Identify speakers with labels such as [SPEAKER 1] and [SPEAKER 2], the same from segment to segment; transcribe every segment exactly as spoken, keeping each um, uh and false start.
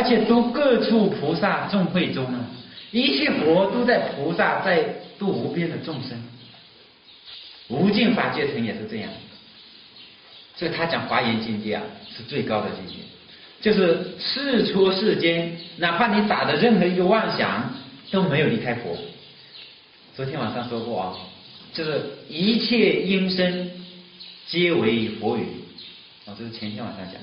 [SPEAKER 1] 而且都各处菩萨众会中啊，一切佛都在菩萨在度无边的众生。无尽法界城也是这样，所以他讲华严境界啊是最高的境界，就是世出世间，哪怕你打的任何一个妄想都没有离开佛。昨天晚上说过啊，就是一切音声皆为佛语啊，这是前天晚上讲的。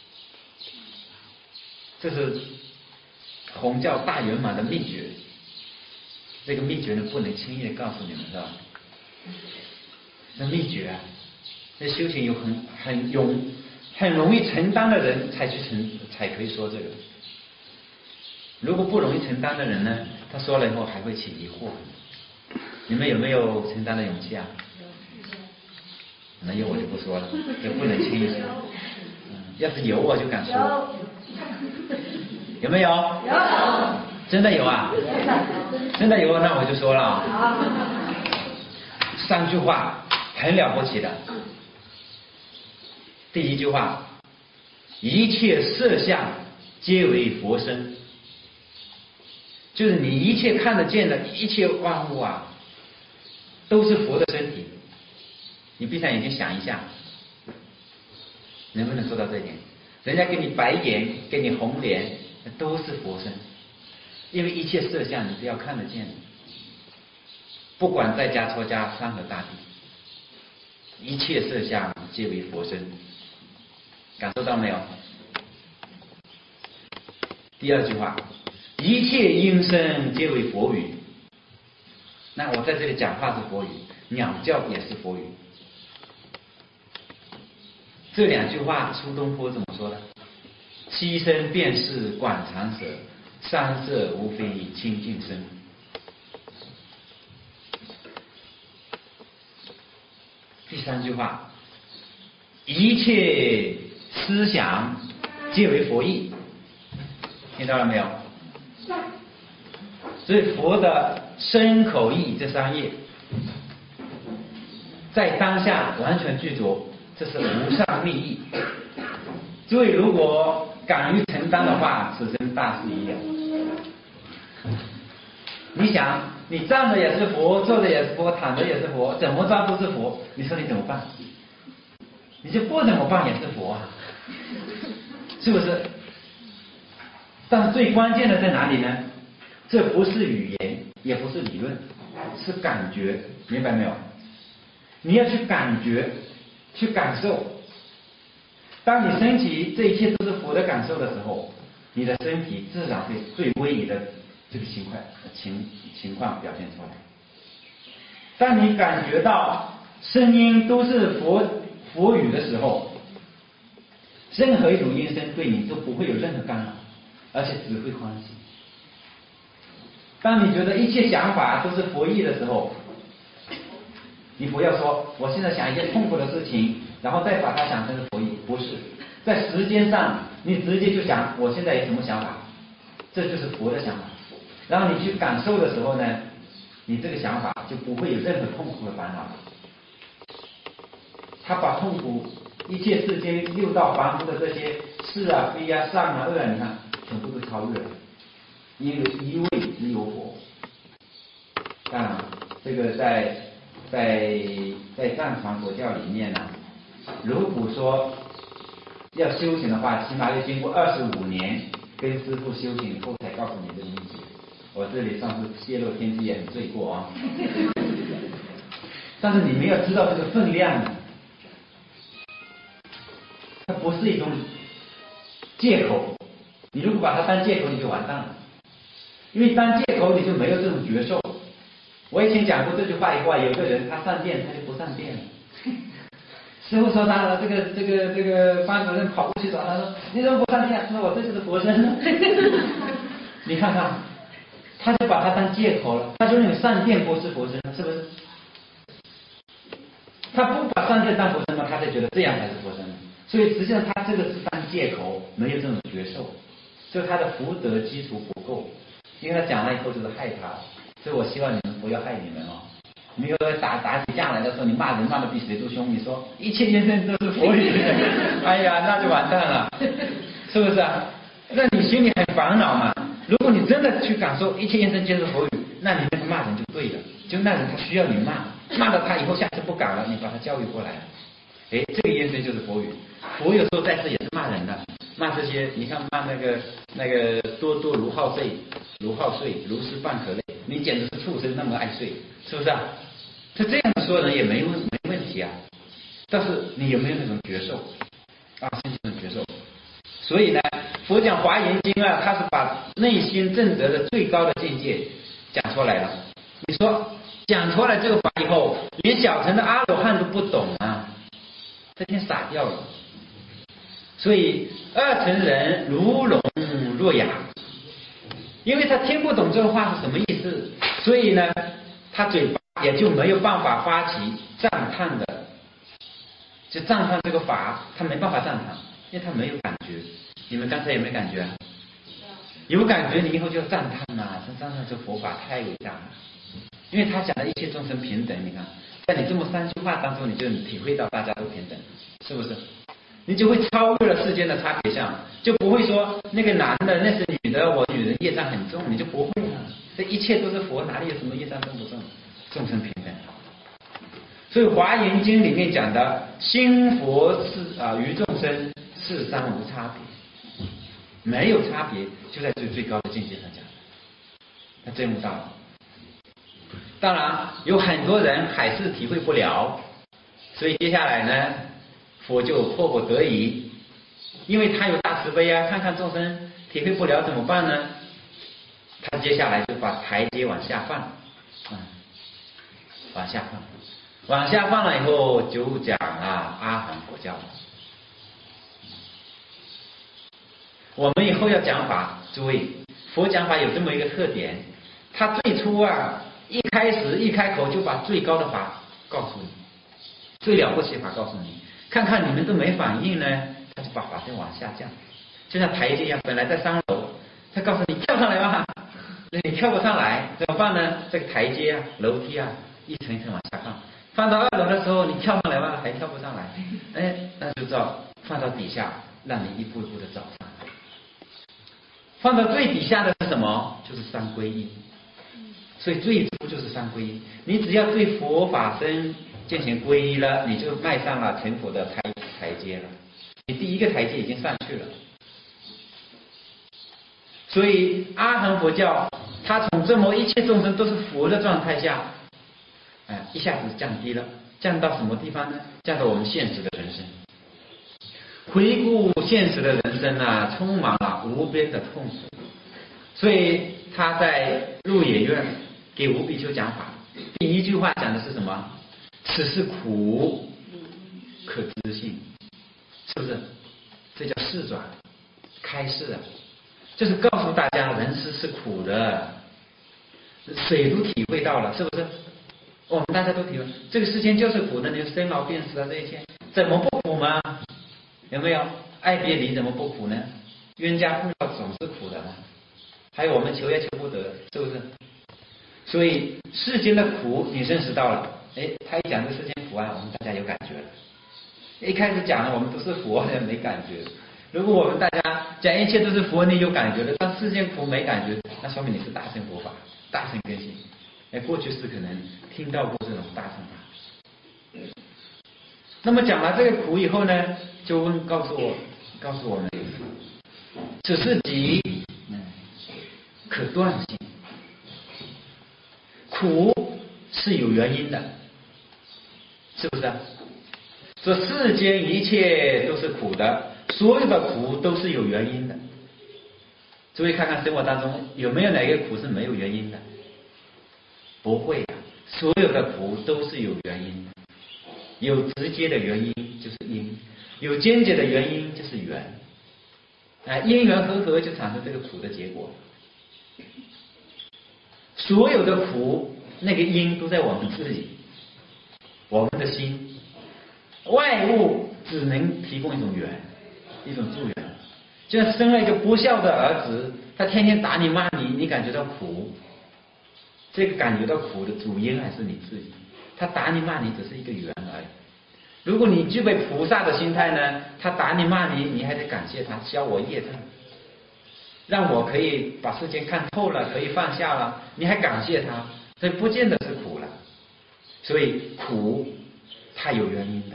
[SPEAKER 1] 这是弘教大圆满的秘诀，这个秘诀呢不能轻易的告诉你们，是吧？这秘诀啊，这修行有很很容很容易承担的人才去承才可以说这个。如果不容易承担的人呢，他说了以后还会起疑惑。你们有没有承担的勇气啊？没有我就不说了，也不能轻易说。嗯，要是有我就敢说。有没有？有。真的有啊？真的有，那我就说了啊。三句话很了不起的。第一句话，一切色相皆为佛身，就是你一切看得见的一切万物啊，都是佛的身体。你闭上眼睛想一下，能不能做到这一点？人家给你白眼，给你红脸，都是佛身，因为一切色相你是要看得见的，不管在家出家山河大地，一切色相皆为佛身，感受到没有？第二句话，一切音声皆为佛语。那我在这里讲话是佛语，鸟叫也是佛语。这两句话苏东坡怎么说的？七声便是广长舌，三色无非清净身。第三句话，一切思想皆为佛意。听到了没有？所以佛的身口意这三业在当下完全具足，这是无上利益。所以如果敢于承担的话，此生大事已了。你想，你站着也是佛，坐着也是佛，躺着也是佛，怎么着都是佛，你说你怎么办？你就不怎么办也是佛啊，是不是？但是最关键的在哪里呢？这不是语言，也不是理论，是感觉，明白没有？你要去感觉，去感受。当你升起这一切都是佛的感受的时候，你的身体自然会最威仪的这个情况情情况表现出来。当你感觉到声音都是佛佛语的时候，任何一种音声对你都不会有任何干扰，而且只会欢喜。当你觉得一切想法都是佛意的时候，你不要说我现在想一件痛苦的事情，然后再把它想成是佛意，不是，在时间上你直接就想我现在有什么想法，这就是佛的想法。然后你去感受的时候呢，你这个想法就不会有任何痛苦的烦恼。他把痛苦一切世间六道凡夫的这些是啊非啊善啊恶啊，你看全部都超越了，因为一位只有佛。啊，这个在在在藏传佛教里面呢，如果说要修行的话，起码要经过二十五年跟师父修行以后才告诉你这个秘诀。我这里上次泄露天机也很罪过啊，但是你们要知道这个分量，它不是一种借口。你如果把它当借口，你就完蛋了，因为当借口你就没有这种觉受。我以前讲过这句话以后，有个人他上殿，他就不上殿了。师父说他这个这个这个班主任跑过去找他说：“你怎么不上殿？”他说：“我这就是佛身。”你看看，他就把它当借口了。他说你上殿不是佛身，是不是？他不把上殿当佛身嘛，他就觉得这样才是佛身。所以实际上他这个是当借口，没有这种觉受，所以他的福德基础不够。因为他讲了以后就是害他，所以我希望你们不要害你们哦。没有打打起架来的时候，你骂人骂的比谁都凶，你说一切音声都是佛语，哎呀，那就完蛋了，是不是啊？ 那你心里很烦恼嘛。如果你真的去感受一切音声皆是佛语，那你那个骂人就对了，就那人他需要你骂，骂了他以后下次不敢了，你把他教育过来。哎，这个音声就是佛语。佛有时候在这也是骂人的，骂这些，你看骂那个那个多多如好睡，如好睡，如是半可累，你简直是畜生，那么爱睡，是不是啊？他这样说人也没问没问题啊，但是你有没有那种觉受啊？深深的觉受。所以呢，佛讲《华严经》啊，他是把内心正德的最高的境界讲出来了。你说讲出来这个法以后，连小乘的阿罗汉都不懂啊，这天傻掉了。所以二乘人如聋若哑，因为他听不懂这个话是什么意思，所以呢，他嘴巴也就没有办法发起赞叹的，就赞叹这个法，他没办法赞叹，因为他没有感觉。你们刚才有没有感觉？有感觉，你以后就要赞叹呐、啊，赞叹这佛法太伟大了，因为他讲的一切众生平等。你看，在你这么三句话当中，你就体会到大家都平等，是不是？你就会超越了世间的差别相，就不会说那个男的那是女的，我女人业障很重，你就不会了。这一切都是佛，哪里有什么业障重不重？众生平等。所以《华严经》里面讲的心佛是啊，于众生事三无差别，没有差别，就在最最高的境界上讲。他证悟到了。当然有很多人还是体会不了，所以接下来呢，佛就迫不得已，因为他有大慈悲啊，看看众生体会不了怎么办呢？他接下来就把台阶往下放，嗯，往下放，往下放了以后就讲啊阿含佛教。我们以后要讲法，诸位，佛讲法有这么一个特点，他最初啊一开始一开口就把最高的法告诉你，最了不起的法告诉你，看看你们都没反应呢，他就把法再往下降，就像台阶一样，本来在三楼，他告诉你跳上来吧，你跳不上来怎么办呢？这个台阶啊楼梯啊一层一层往下放，放到二楼的时候你跳上来吧，还跳不上来，哎，那就知道放到底下让你一步一步的找上来。放到最底下的是什么？就是三皈依。所以最初就是三皈依，你只要对佛法僧进行皈依了，你就迈上了成佛的台台阶了，你第一个台阶已经上去了。所以阿含佛教，它从这么一切众生都是佛的状态下，哎，一下子降低了，降到什么地方呢？降到我们现实的人生。回顾现实的人生啊，充满了无边的痛苦。所以他在鹿野苑给五比丘讲法，第一句话讲的是什么？此是苦，可知性，是不是？这叫示转，开示啊，就是告诉大家人世是苦的，谁都体会到了，是不是？我们大家都体会，这个世间就是苦的，你生老病死啊，这一切怎么不苦吗？有没有？爱别离怎么不苦呢？冤家互告总是苦的嘛。还有我们求也求不得，是不是？所以世间的苦你认识到了，哎，他一讲这世间苦啊，我们大家有感觉了。一开始讲了我们都是佛，没感觉。如果我们大家讲一切都是佛，你有感觉了，但世间苦没感觉，那说明你是大乘佛法，大乘根性。哎，过去是可能听到过这种大乘法。那么讲了这个苦以后呢，就问告诉我，告诉我们，此是集可断性，苦是有原因的，是不是？这世间一切都是苦的，所有的苦都是有原因的。诸位看看生活当中有没有哪个苦是没有原因的？不会啊，所有的苦都是有原因的。有直接的原因就是因，有间接的原因就是缘。啊，因缘和合就产生这个苦的结果。所有的苦，那个因都在我们自己，我们的心，外物只能提供一种缘，一种助缘。就像生了一个不孝的儿子，他天天打你骂你，你感觉到苦，这个感觉到苦的主因还是你自己。他打你骂你只是一个缘而已。如果你具备菩萨的心态呢，他打你骂你，你还得感谢他，消我业障。 让我可以把世间看透了，可以放下了，你还感谢他，所以不见得是苦了。所以苦它有原因的，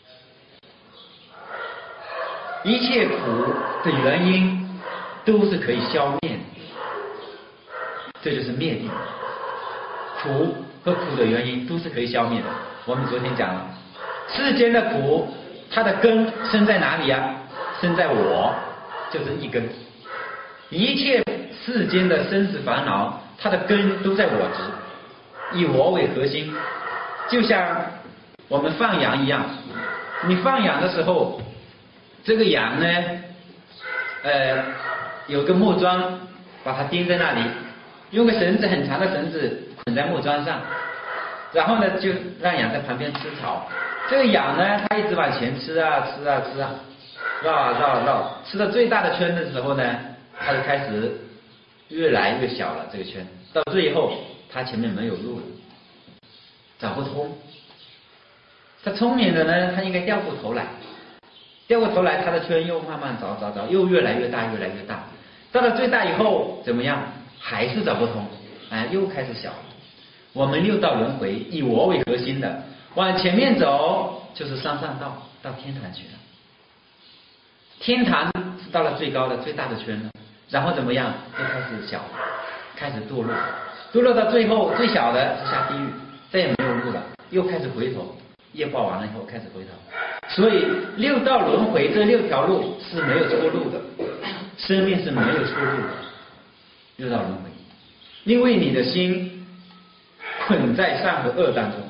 [SPEAKER 1] 一切苦的原因都是可以消灭的，这就是灭定。苦和苦的原因都是可以消灭的。我们昨天讲了，世间的苦它的根生在哪里啊？生在我，就是一根。一切世间的生死烦恼，它的根都在我执，以我为核心。就像我们放羊一样，你放羊的时候，这个羊呢，呃，有个木桩把它钉在那里，用个绳子很长的绳子捆在木桩上，然后呢就让羊在旁边吃草。这个羊呢，它一直往前吃啊吃啊吃啊，绕啊绕啊绕，吃到最大的圈的时候呢，它就开始越来越小了，这个圈到最后它前面没有路了，找不通。他聪明的呢，他应该掉过头来，掉过头来，他的圈又慢慢找找找，又越来越大，越来越大。到了最大以后怎么样？还是找不通，哎，又开始小了。我们六道轮回以我为核心的，往前面走就是上上道，到天堂去了。天堂是到了最高的、最大的圈了，然后怎么样？又开始小，开始堕落，堕落到最后最小的是下地狱，再也没有路了，又开始回头。业报完了以后开始回头，所以六道轮回这六条路是没有出路的，生命是没有出路的。六道轮回，因为你的心捆在善和恶当中，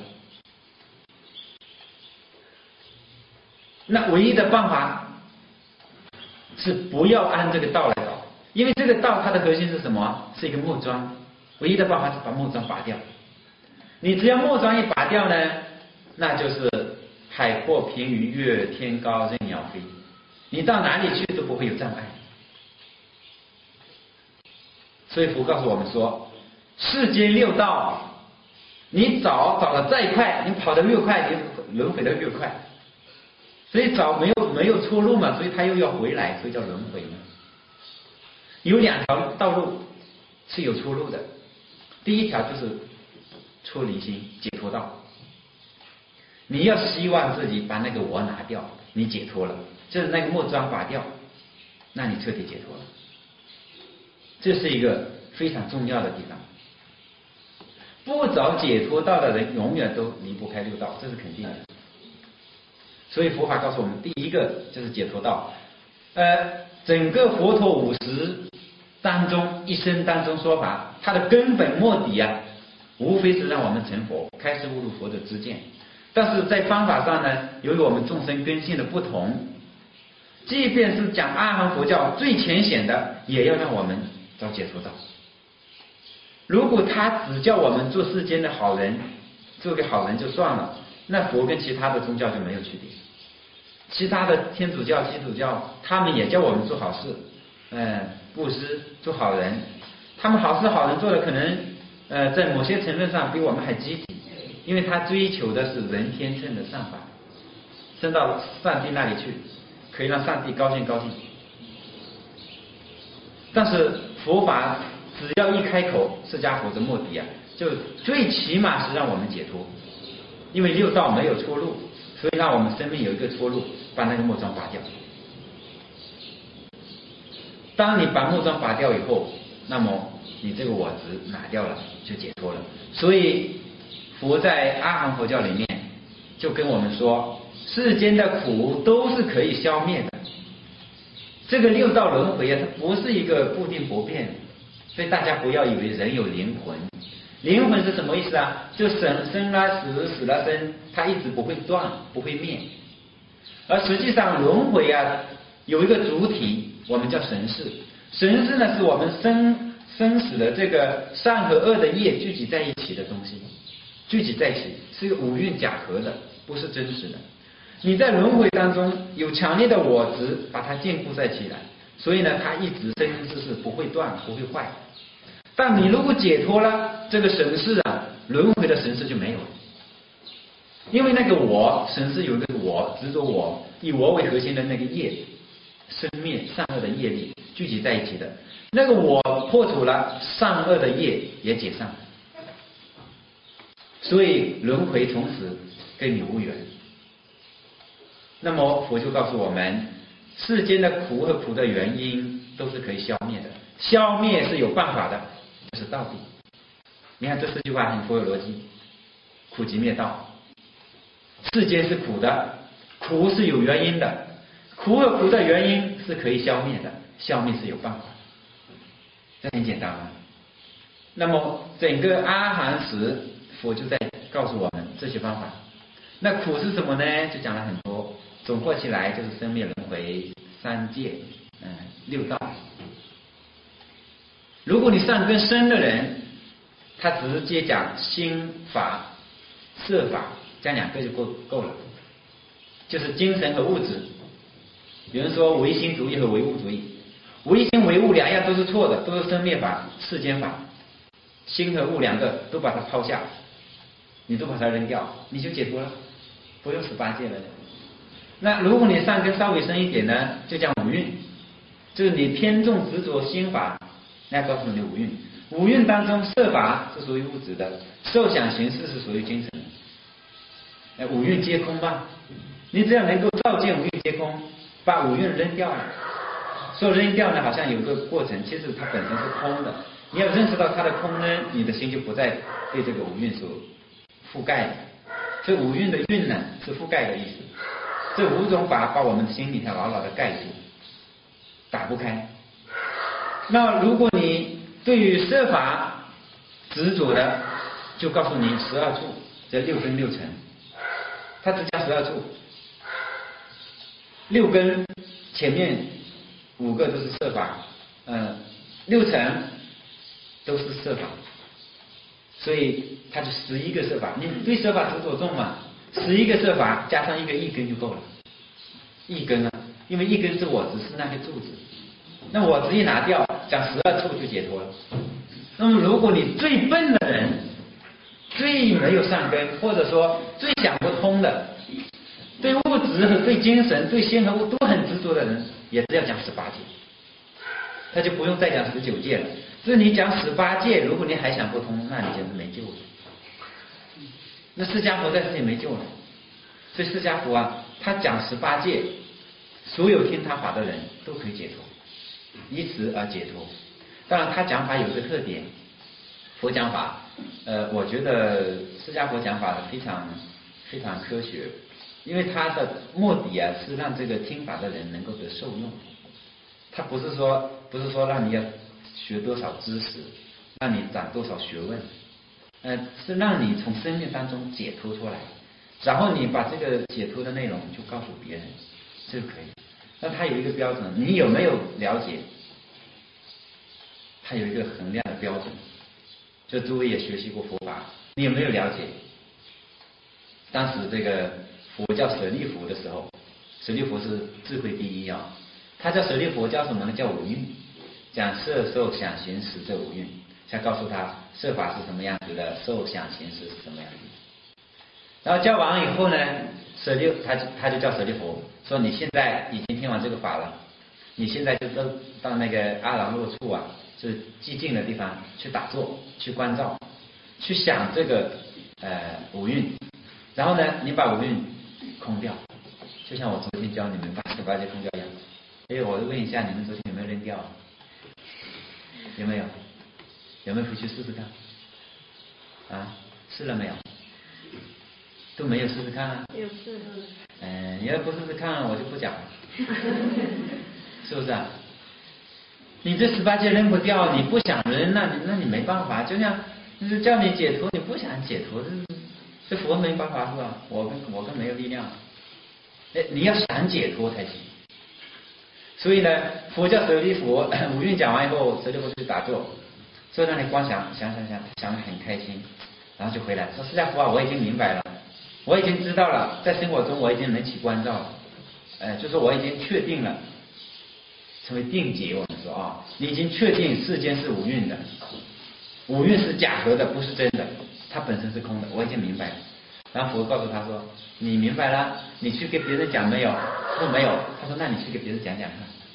[SPEAKER 1] 那唯一的办法是不要按这个道来找，因为这个道它的核心是什么？是一个木桩，唯一的办法是把木桩拔掉。你只要木桩一拔掉呢，那就是海阔凭鱼跃，天高任鸟飞，你到哪里去都不会有障碍。所以佛告诉我们说，世间六道，你找找得再快，你跑得越快，你轮回得越快。所以找没有没有出路嘛，所以他又要回来，所以叫轮回嘛。有两条道路是有出路的，第一条就是出离心解脱道。你要希望自己把那个我拿掉，你解脱了，就是那个木桩拔掉，那你彻底解脱了。这是一个非常重要的地方。不找解脱道的人，永远都离不开六道，这是肯定的。所以佛法告诉我们，第一个就是解脱道。呃，整个佛陀五十当中，一生当中说法，它的根本末底啊，无非是让我们成佛，开示悟入佛的知见。但是在方法上呢，由于我们众生根性的不同，即便是讲阿含佛教最浅显的，也要让我们找解脱道。如果他只叫我们做世间的好人，做个好人就算了，那佛跟其他的宗教就没有区别。其他的天主教、基督教，他们也叫我们做好事，呃，布施，做好人。他们好事好人做的可能，呃，在某些成分上比我们还积极。因为他追求的是人天乘的善法，升到上帝那里去，可以让上帝高兴高兴。但是佛法只要一开口，释迦佛的目的啊，就最起码是让我们解脱。因为六道没有出路，所以让我们生命有一个出路，把那个木桩拔掉。当你把木桩拔掉以后，那么你这个我执拿掉了，就解脱了。所以佛在阿含佛教里面就跟我们说，世间的苦都是可以消灭的。这个六道轮回啊，它不是一个固定不变，所以大家不要以为人有灵魂。灵魂是什么意思啊？就生生了死，死了生，它一直不会断，不会灭。而实际上轮回啊，有一个主体，我们叫神识。神识呢，是我们生生死的这个善和恶的业聚集在一起的东西。聚集在一起是一个五蕴假合的，不是真实的。你在轮回当中有强烈的我执，把它禁锢在起来，所以呢，它一直生生世世不会断，不会坏。但你如果解脱了这个神识啊，轮回的神识就没有了。因为那个我神识有一个我执着我，以我为核心的那个业， 生灭善恶的业力聚集在一起的。那个我破除了善恶的业，也解散了，所以轮回从此跟你无缘。那么佛就告诉我们，世间的苦和苦的原因都是可以消灭的，消灭是有办法的，就是道地。你看这四句话很富有逻辑，苦集灭道。世间是苦的，苦是有原因的，苦和苦的原因是可以消灭的，消灭是有办法。这很简单啊。那么整个阿含时佛就在告诉我们这些方法。那苦是什么呢？就讲了很多，总括起来就是生灭轮回三界，嗯，六道。如果你善根深的人，他直接讲心法、色法，讲两个就够够了，就是精神和物质。有人说唯心主义和唯物主义，唯心唯物两样都是错的，都是生灭法、世间法。心和物两个都把它抛下，你都把它扔掉，你就解脱了，不用十八界了。那如果你善根稍微深一点呢，就讲五蕴，就是你偏重执着心法，那告诉你五蕴。五蕴当中，色法是属于物质的，受想行识是属于精神的。五蕴皆空嘛，你只要能够照见五蕴皆空，把五蕴扔掉了。说扔掉呢，好像有个过程，其实它本身是空的。你要认识到它的空呢，你的心就不再被这个五蕴所覆盖了。这五蕴的蕴呢，是覆盖的意思。这五种法把我们的心里头牢牢的盖住，打不开。那如果你对于色法执着的，就告诉你十二处，这六根六尘，它只讲十二处，六根前面五个都是色法，呃，六尘都是色法，所以它就十一个色法。你对色法执着重嘛，十一个色法加上一个一根就够了。一根啊，因为一根是我执，是那个柱子，那我执一拿掉，讲十二处就解脱了。那么如果你最笨的人，最没有善根，或者说最想不通的，对物质和对精神、对心和物都很执着的人，也是要讲十八戒，他就不用再讲十九戒了。所以你讲十八戒，如果你还想不通，那你就是没救了。那释迦佛在这里没救了，所以释迦佛啊，他讲十八戒，所有听他法的人都可以解脱，以此而解脱。当然他讲法有一个特点，佛讲法，呃，我觉得释迦佛讲法非常非常科学，因为他的目的啊是让这个听法的人能够得受用，他不是说不是说让你要学多少知识，让你长多少学问，呃，是让你从生命当中解脱出来，然后你把这个解脱的内容就告诉别人，这就可以。那他有一个标准，你有没有了解？他有一个衡量的标准。就诸位也学习过佛法，你有没有了解？当时这个佛叫舍利弗的时候，舍利弗是智慧第一啊，他叫舍利弗叫什么呢？叫五蕴，讲色受想行识这五蕴，才告诉他色法是什么样子的，受想行识是什么样子的。然后教完以后呢，舍利他他就叫舍利弗说：“你现在已经听完这个法了，你现在就到到那个阿耨若处啊，就是寂静的地方去打坐，去关照，去想这个呃五蕴，然后呢，你把五蕴空掉，就像我昨天教你们把十八界空掉一样。哎，我问一下你们昨天有没有扔掉？有没有？有没有回去试试看？啊，试了没有？都没有试试看啊？
[SPEAKER 2] 有试。
[SPEAKER 1] 嗯，你要不试试看，我就不讲了，是不是啊？你这十八界扔不掉，你不想扔，那你那你没办法。就像就是叫你解脱，你不想解脱，这这佛没办法是吧？我跟我更没有力量。哎，你要想解脱才行。所以呢，佛教舍利弗五蕴讲完以后，舍利弗去打坐，所以让你光想想想想想得很开心，然后就回来说：“释迦佛啊，我已经明白了，我已经知道了，在生活中我已经能起关照了，呃，就说我已经确定了，成为定解。我们说啊，你已经确定世间是五蕴的，五蕴是假合的，不是真的，它本身是空的，我已经明白了。”然后佛告诉他说：“你明白了，你去给别人讲没有？”他说：“没有。”他说：“那你去给别人讲讲看。”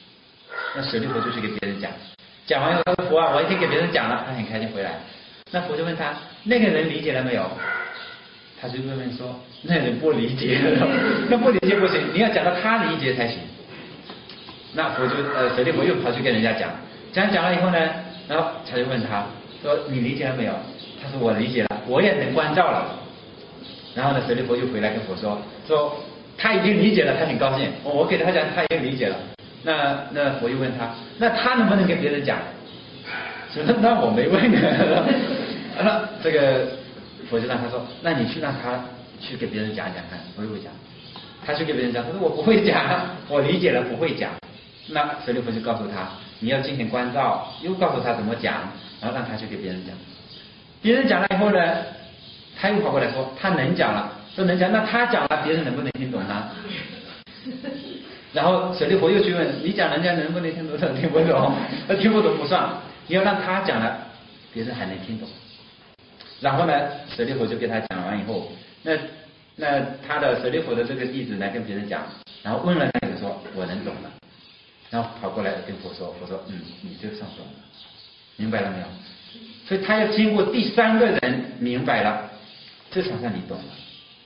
[SPEAKER 1] 那舍利弗就去给别人讲，讲完以后他说佛啊，我已经给别人讲了，他很开心回来。那佛就问他，那个人理解了没有？他就问问说，那人不理解了，那不理解不行，你要讲到他理解才行。那佛就呃舍利弗又跑去跟人家讲，讲讲了以后呢，然后他就问他说，你理解了没有？他说我理解了，我也能关照了。然后呢，舍利弗又回来跟佛说，说他已经理解了，他很高兴，我给他讲，他也理解了。那那佛又问他，那他能不能跟别人讲？说那我没问呢。那这个佛就让他说，那你去让他去给别人讲讲看，会不会讲？他去给别人讲，他说我不会讲，我理解了，不会讲。那舍利弗就告诉他，你要进行关照，又告诉他怎么讲，然后让他去给别人讲。别人讲了以后呢，他又跑过来说他能讲了，说能讲，那他讲了，别人能不能听懂呢？然后舍利弗又去问，你讲人家能不能听懂？他听不懂，他听不懂不算，你要让他讲了，别人还能听懂。然后呢，舍利弗就给他讲完以后，那那他的舍利弗的这个弟子来跟别人讲，然后问了那个说我能懂了，然后跑过来跟佛说，佛说嗯，你就算懂了，明白了没有？所以他要经过第三个人明白了，这才算你懂了。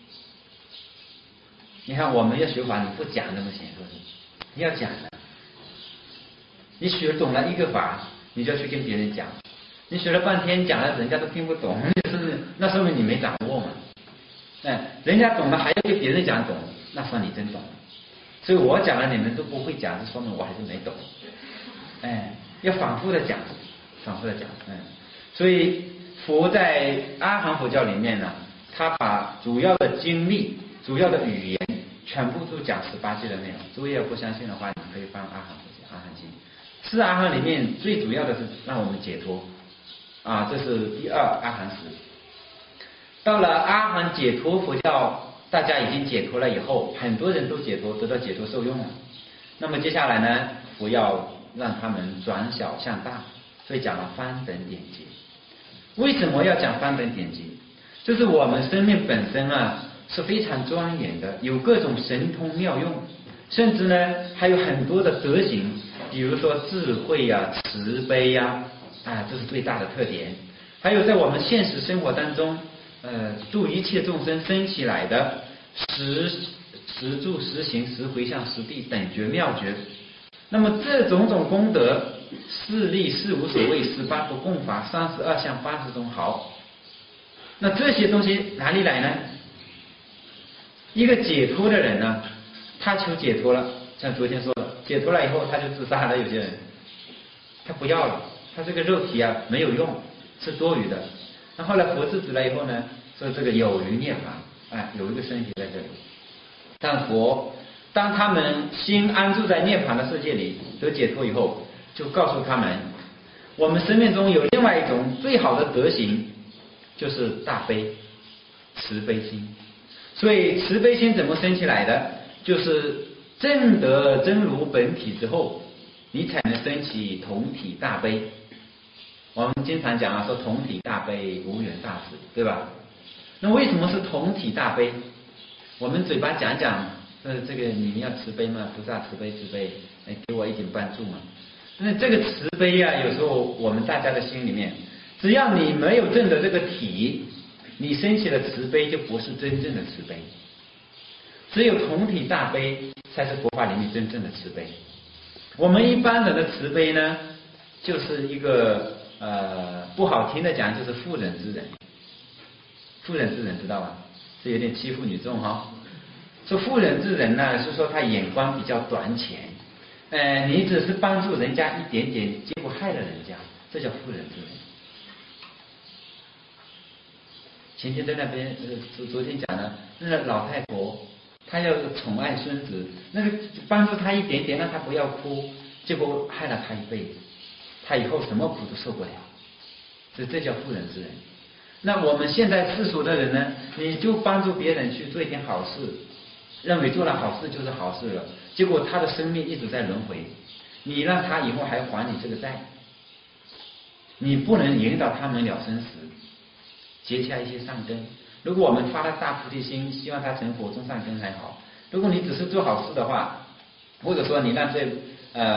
[SPEAKER 1] 你看我们要学法，你不讲怎么行？是不是？你要讲的。你学懂了一个法，你就要去跟别人讲。你学了半天讲了，人家都听不懂，就是那说明你没掌握嘛。哎，人家懂了还要给别人讲懂，那算你真懂了。所以我讲了你们都不会讲，这说明我还是没懂。哎，要反复的讲，反复的讲。嗯，所以佛在阿含佛教里面呢，他把主要的经历、主要的语言全部都讲十八界的内容。诸位要不相信的话，你可以翻阿含佛教、阿含经。四阿含里面最主要的是让我们解脱啊，这是第二阿含时。到了阿含解脱佛教，大家已经解脱了以后，很多人都解脱，得到解脱受用了。那么接下来呢，佛要让他们转小向大，所以讲了翻本典籍。为什么要讲翻本典籍？就是我们生命本身啊是非常庄严的，有各种神通妙用，甚至呢还有很多的德行，比如说智慧呀、啊、慈悲呀、啊，啊，这是最大的特点。还有在我们现实生活当中，呃，度一切众生生起来的十十住、十行、十回向、十地等觉妙觉。那么这种种功德，四力、四无所谓、十八不共法、三十二相、八十种好。那这些东西哪里来呢？一个解脱的人呢，他求解脱了，像昨天说的，解脱了以后他就自杀了。有些人他不要了，他这个肉体啊没有用，是多余的。那后来佛制止了以后呢，说这个有余涅槃，哎，有一个身体在这里。但佛当他们心安住在涅槃的世界里得解脱以后，就告诉他们，我们生命中有另外一种最好的德行，就是大悲慈悲心。所以慈悲心怎么生起来的？就是证得真如本体之后，你才能升起同体大悲。我们经常讲啊，说同体大悲无缘大慈，对吧？那为什么是同体大悲？我们嘴巴讲讲，呃，这个你们要慈悲嘛，菩萨慈悲慈悲，哎，给我一点帮助嘛。那这个慈悲啊，有时候我们大家的心里面，只要你没有证得这个体，你升起的慈悲就不是真正的慈悲。只有同体大悲才是佛法里面真正的慈悲。我们一般人的慈悲呢，就是一个呃不好听的讲，就是妇人之仁。妇人之仁知道吧？是有点欺负女众哈、哦。说妇人之仁呢，是说他眼光比较短浅，呃，你只是帮助人家一点点，结果害了人家，这叫妇人之仁。前天在那边，呃，昨昨天讲了，那个老太婆，她要宠爱孙子，那个帮助他一点点，让他不要哭，结果害了他一辈子，他以后什么苦都受不了，所以这叫妇人之仁。那我们现在世俗的人呢，你就帮助别人去做一点好事，认为做了好事就是好事了，结果他的生命一直在轮回，你让他以后还还你这个债，你不能引导他们了生死，结下一些善根。如果我们发了大菩提心，希望他成佛种善根还好。如果你只是做好事的话，或者说你让这呃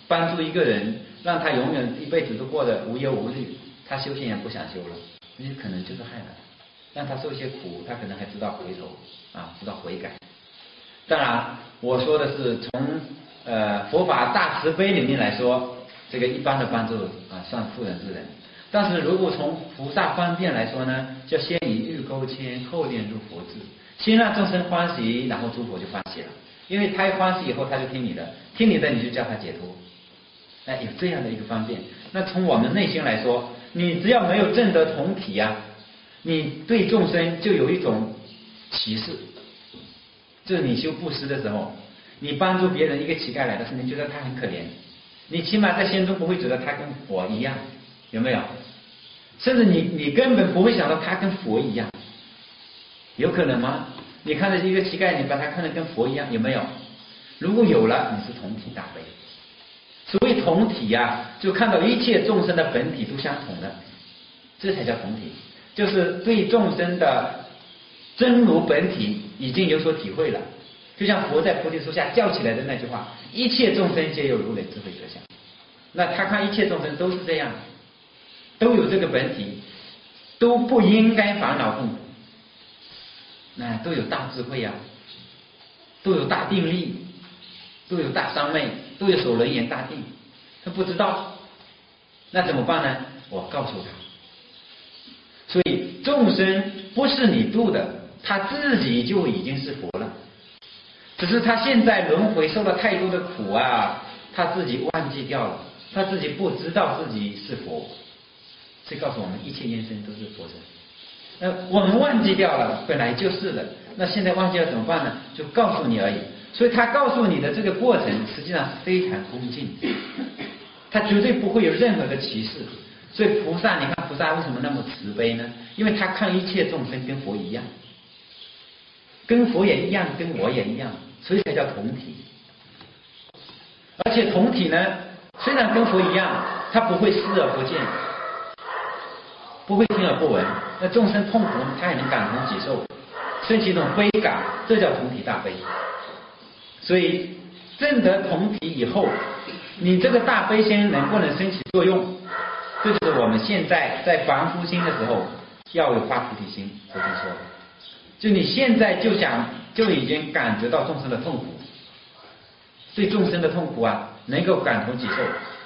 [SPEAKER 1] 帮助一个人，让他永远一辈子都过得无忧无虑，他修行也不想修了，你可能就是害了他，让他受一些苦，他可能还知道回头啊，知道悔改。当然，我说的是从呃佛法大慈悲里面来说，这个一般的帮助啊算妇人之仁。但是如果从菩萨方便来说呢，就先以欲钩牵，后炼入佛智，先让众生欢喜，然后诸佛就欢喜了。因为他一欢喜以后，他就听你的，听你的你就叫他解脱。哎，有这样的一个方便。那从我们内心来说，你只要没有证得同体呀、啊，你对众生就有一种歧视。就是你修布施的时候，你帮助别人，一个乞丐来的时候，你觉得他很可怜，你起码在心中不会觉得他跟佛一样，有没有？甚至你你根本不会想到他跟佛一样，有可能吗？你看到一个乞丐，你把他看得跟佛一样，有没有？如果有了，你是同体大悲。所谓同体呀、啊，就看到一切众生的本体都相同的，这才叫同体，就是对众生的真如本体已经有所体会了。就像佛在菩提树下叫起来的那句话，一切众生皆有如来智慧德相。那他看一切众生都是这样，都有这个本体，都不应该烦恼痛苦，那都有大智慧啊，都有大定力，都有大三昧，都有首楞严大定，他不知道，那怎么办呢？我告诉他。所以众生不是你度的，他自己就已经是佛了，只是他现在轮回受了太多的苦啊，他自己忘记掉了，他自己不知道自己是佛。这告诉我们一切nhân生都是佛身。那我们忘记掉了，本来就是的，那现在忘记了怎么办呢？就告诉你而已。所以他告诉你的这个过程实际上是非常恭敬，他绝对不会有任何的歧视。所以菩萨，你看菩萨为什么那么慈悲呢？因为他看一切众生跟佛一样，跟佛也一样，跟我也一样，所以才叫同体。而且同体呢，虽然跟佛一样，他不会视而不见，不会听而不闻，那众生痛苦他也能感同己受，升起一种悲感，这叫同体大悲。所以证得同体以后，你这个大悲心能不能升起作用，这就是我们现在在凡夫心的时候要有发菩提心。佛经说的，就你现在就想就已经感觉到众生的痛苦，对众生的痛苦啊能够感同己受。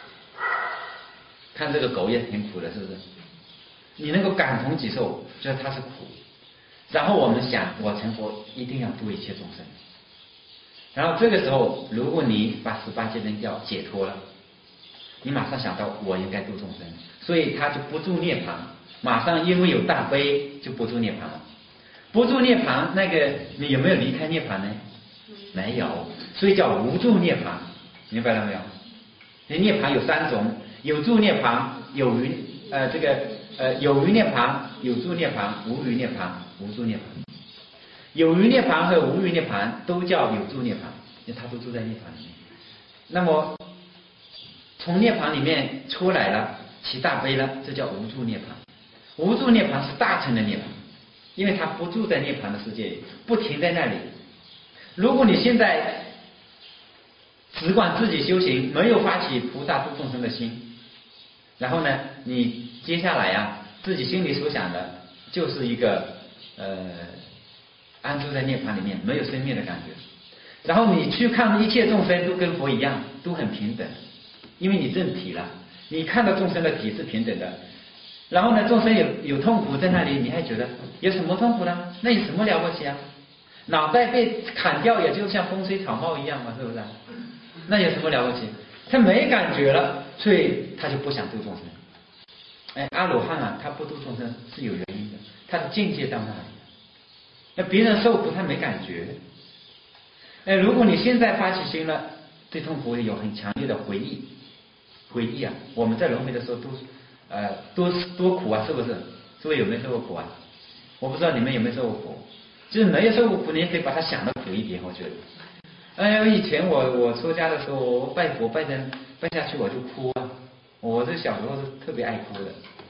[SPEAKER 1] 看这个狗也挺苦的，是不是？你能够感同己受，觉得它是苦，然后我们想，我成佛一定要度一切众生。然后这个时候，如果你把十八界扔掉，解脱了，你马上想到我应该度众生，所以他就不住涅槃，马上因为有大悲就不住涅槃了。不住涅槃，那个你有没有离开涅槃呢？没有，所以叫无住涅槃，明白了没有？涅槃有三种，有住涅槃，有余呃这个呃有余涅槃，有住涅槃，无余涅槃，无住涅槃。有余涅槃和无余涅槃都叫有住涅槃，因为它都住在涅槃里面。那么从涅槃里面出来了，起大悲了，这叫无住涅槃。无住涅槃是大乘的涅槃，因为它不住在涅槃的世界里，不停在那里。如果你现在只管自己修行，没有发起菩萨度众生的心，然后呢，你接下来啊，自己心里所想的就是一个呃安住在涅槃里面，没有生灭的感觉。然后你去看一切众生都跟佛一样，都很平等，因为你证体了，你看到众生的体是平等的。然后呢，众生有有痛苦在那里，你还觉得有什么痛苦呢？那有什么了不起啊？脑袋被砍掉也就像风吹草帽一样嘛，是不是？那有什么了不起？他没感觉了，所以他就不想度众生。哎，阿罗汉啊，他不度众生是有原因的，他的境界到那里。那别人受苦他没感觉。哎，如果你现在发起心了，对痛苦有很强烈的回忆，回忆啊，我们在轮回的时候都呃多多苦啊，是不是？诸位有没有受过苦啊？我不知道你们有没有受过苦，就是没有受过苦，你也可以把它想的苦一点，我觉得。哎呦，以前我我出家的时候，我拜佛拜的拜下去我就哭啊，我这小时候是特别爱哭的，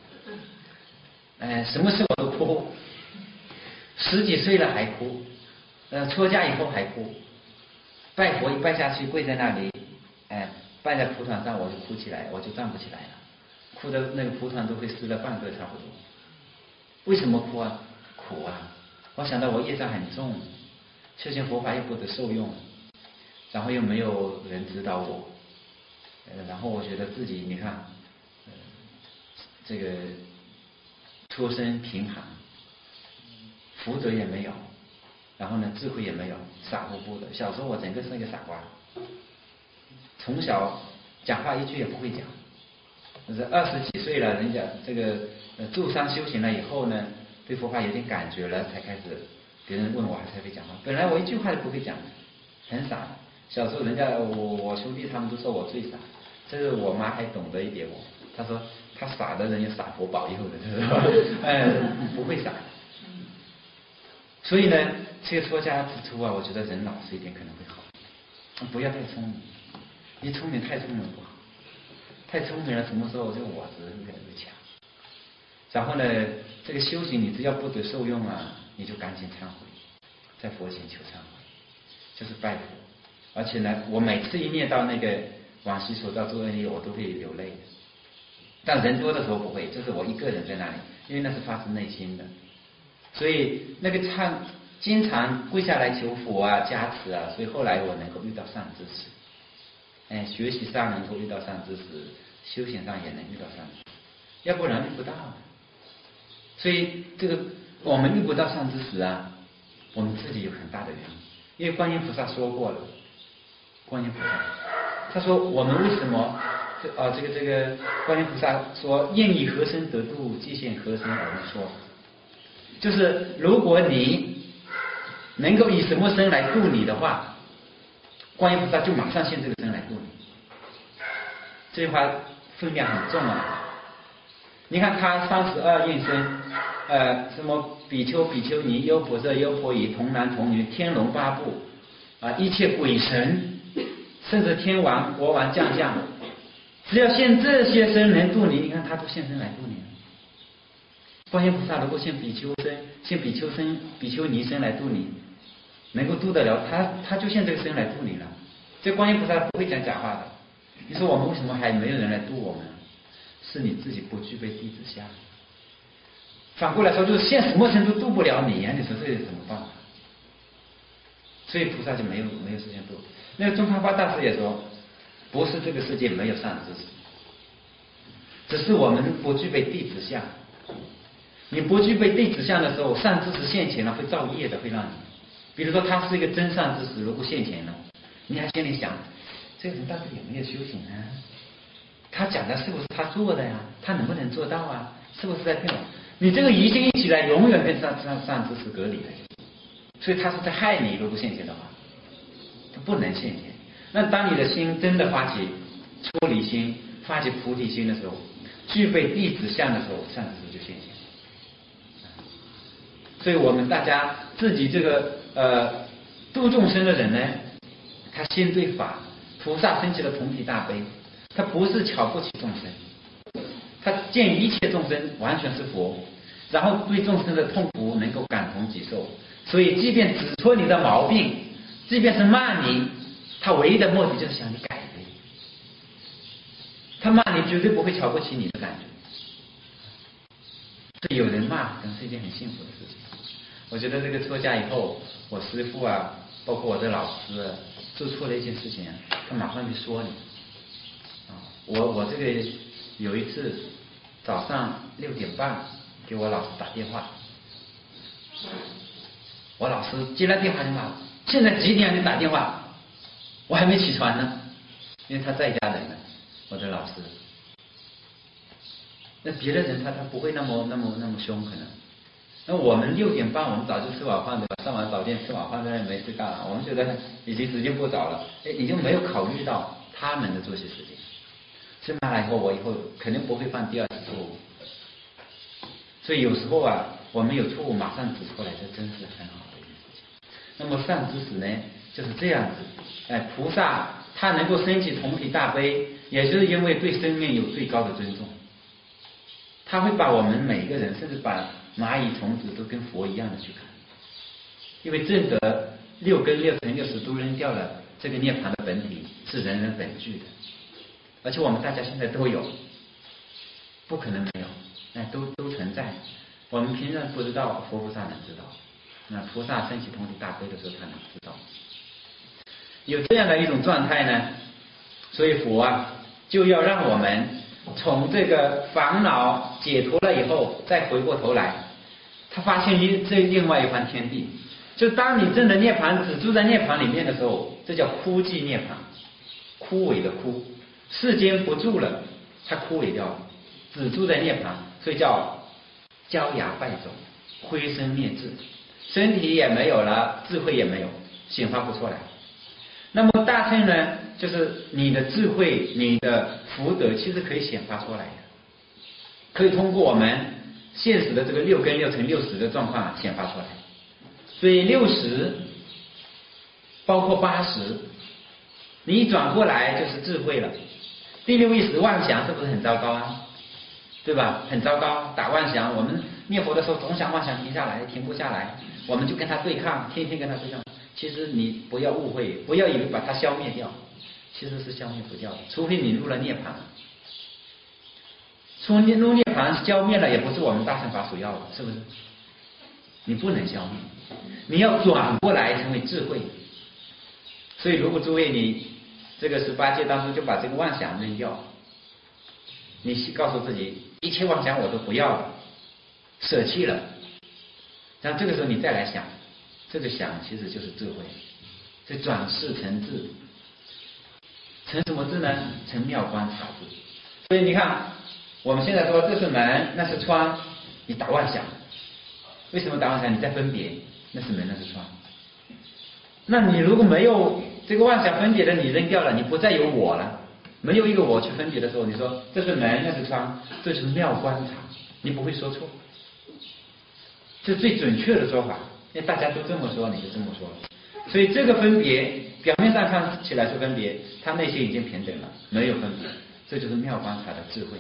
[SPEAKER 1] 哎，什么事我都哭。十几岁了还哭，呃，出家以后还哭，拜佛一拜下去，跪在那里，哎， 放在蒲团上，我就哭起来，我就站不起来了，哭的那个蒲团都会湿了半个差不多。为什么哭啊？苦啊！我想到我业障很重，修行佛法又不得受用，然后又没有人指导我，呃，然后我觉得自己你看，呃，这个出身贫寒，福德也没有，然后呢智慧也没有，傻乎乎的。小时候我整个是个傻瓜，从小讲话一句也不会讲。就是二十几岁了，人家这个呃住山修行了以后呢，对佛法有点感觉了，才开始别人问我还才会讲话。本来我一句话都不会讲，很傻。小时候人家我我兄弟他们都说我最傻，这个我妈还懂得一点我，她说他傻的人有傻佛保佑的，是吧？哎，不会傻。所以呢，这个出家之初啊，我觉得人老实一点可能会好，不要太聪明，一聪明太聪明不好。太聪明了，什么时候这个我执越来越强。然后呢，这个修行你只要不得受用啊，你就赶紧忏悔，在佛前求忏悔，就是拜佛。而且呢，我每次一念到那个往昔所造诸恶业，我都会流泪。但人多的时候不会，就是我一个人在那里，因为那是发自内心的。所以那个忏，经常跪下来求佛啊、加持啊，所以后来我能够遇到善知识。哎，学习上能够遇到善知识，修行上也能遇到善知识，要不然遇不到。所以这个我们遇不到善知识啊，我们自己有很大的原因。因为观音菩萨说过了，观音菩萨他说我们为什么这啊这个这个观音菩萨说愿以何身得度，即现何身而说，就是如果你能够以什么身来度你的话，观音菩萨就马上现这个身来度你。这句话分量很重啊！你看他三十二应身，呃，什么比丘、比丘尼、优婆塞、优婆夷、童男童女、天龙八部啊，一切鬼神，甚至天王、国王、将相，只要现这些身能度你，你看他都现身来度你了。观音菩萨如果现比丘身、现比丘身、比丘尼身来度你，能够度得了他，他就现这个身来度你了。这观音菩萨不会讲假话的。你说我们为什么还没有人来度我们？是你自己不具备弟子相。反过来说，就是现什么身都度不了你啊！你说这有什么办法？所以菩萨就没有没有时间度。那个宗喀巴大师也说，不是这个世界没有善知识，只是我们不具备弟子相。你不具备弟子相的时候，善知识现前了会造业的，会让你。比如说他是一个真善知识，如果现前了，你还心里想，这个人到底有没有修行啊？他讲的是不是他做的呀？他能不能做到啊？是不是在骗我？你这个疑心一起来，永远跟善善善知识隔离了。所以他是在害你，如果现前的话，他不能现前。那当你的心真的发起出离心、发起菩提心的时候，具备弟子相的时候，善知识就现前。所以我们大家自己这个呃度众生的人呢，他心对法，菩萨升起了同体大悲，他不是瞧不起众生，他见一切众生完全是佛，然后对众生的痛苦能够感同己受，所以即便指出你的毛病，即便是骂你，他唯一的目的就是想你改的。他骂你绝对不会瞧不起你的感觉。所以有人骂可能是一件很幸福的事情。我觉得这个出家以后，我师父啊，包括我的老师啊，做错了一件事情啊，他马上就说你。啊，我我这个有一次早上六点半给我老师打电话，我老师接了电话就骂我，现在几点你打电话？我还没起床呢，因为他在家人呢，我的老师。那别的人他他不会那么那么那么凶可能。那我们六点半我们早就吃晚饭对吧？上完早殿吃晚饭在那没事干了，我们觉得已经时间不早了，哎，你就没有考虑到他们的作息时间。生下来以后，我以后肯定不会犯第二次错误。所以有时候啊，我们有错误马上指出来，这真是很好的一件事情。那么善知识呢，就是这样子。哎，菩萨他能够升起同体大悲，也就是因为对生命有最高的尊重。他会把我们每个人，甚至把蚂蚁虫子都跟佛一样的去看，因为证得六根六尘六识都扔掉了，这个涅槃的本体是人人本具的。 而且我们大家现在都有，不可能没有，那都都存在。我们平常不知道，佛菩萨能知道。那菩萨升起同体大悲的时候，他能知道。有这样的一种状态呢，所以佛啊，就要让我们从这个烦恼解脱了以后，再回过头来，他发现一这另外一番天地。就当你真的涅槃，只住在涅槃里面的时候，这叫枯寂涅槃，枯萎的枯，世间不住了，它枯萎掉了，只住在涅槃，所以叫焦芽败种，灰身灭智，身体也没有了，智慧也没有，显发不出来。那么大乘呢，就是你的智慧、你的福德，其实可以显发出来的，可以通过我们现实的这个六根六乘六十的状况显发出来。所以六十包括八十，你一转过来就是智慧了。第六意识妄想是不是很糟糕啊？对吧？很糟糕，打妄想。我们念佛的时候总想妄想停下来，停不下来，我们就跟他对抗，天天跟他对抗。其实你不要误会，不要以为把它消灭掉，其实是消灭不掉的，除非你入了涅槃。出入涅槃消灭了，也不是我们大乘法所要的，是不是？你不能消灭，你要转过来成为智慧。所以如果诸位你这个十八界当中就把这个妄想扔掉，你告诉自己一切妄想我都不要了，舍弃了，然后这个时候你再来想，这个想其实就是智慧，这转世成智，成什么智呢？成妙观察智。所以你看我们现在说这是门，那是窗，你打妄想，为什么打妄想？你在分别，那是门，那是窗。那你如果没有这个妄想分别的，你扔掉了，你不再有我了，没有一个我去分别的时候，你说这是门，那是窗，这是妙观察，你不会说错，这是最准确的说法，因为大家都这么说，你就这么说了。所以这个分别表面上看起来是分别，它内心已经平等了，没有分别，这就是妙观察的智慧。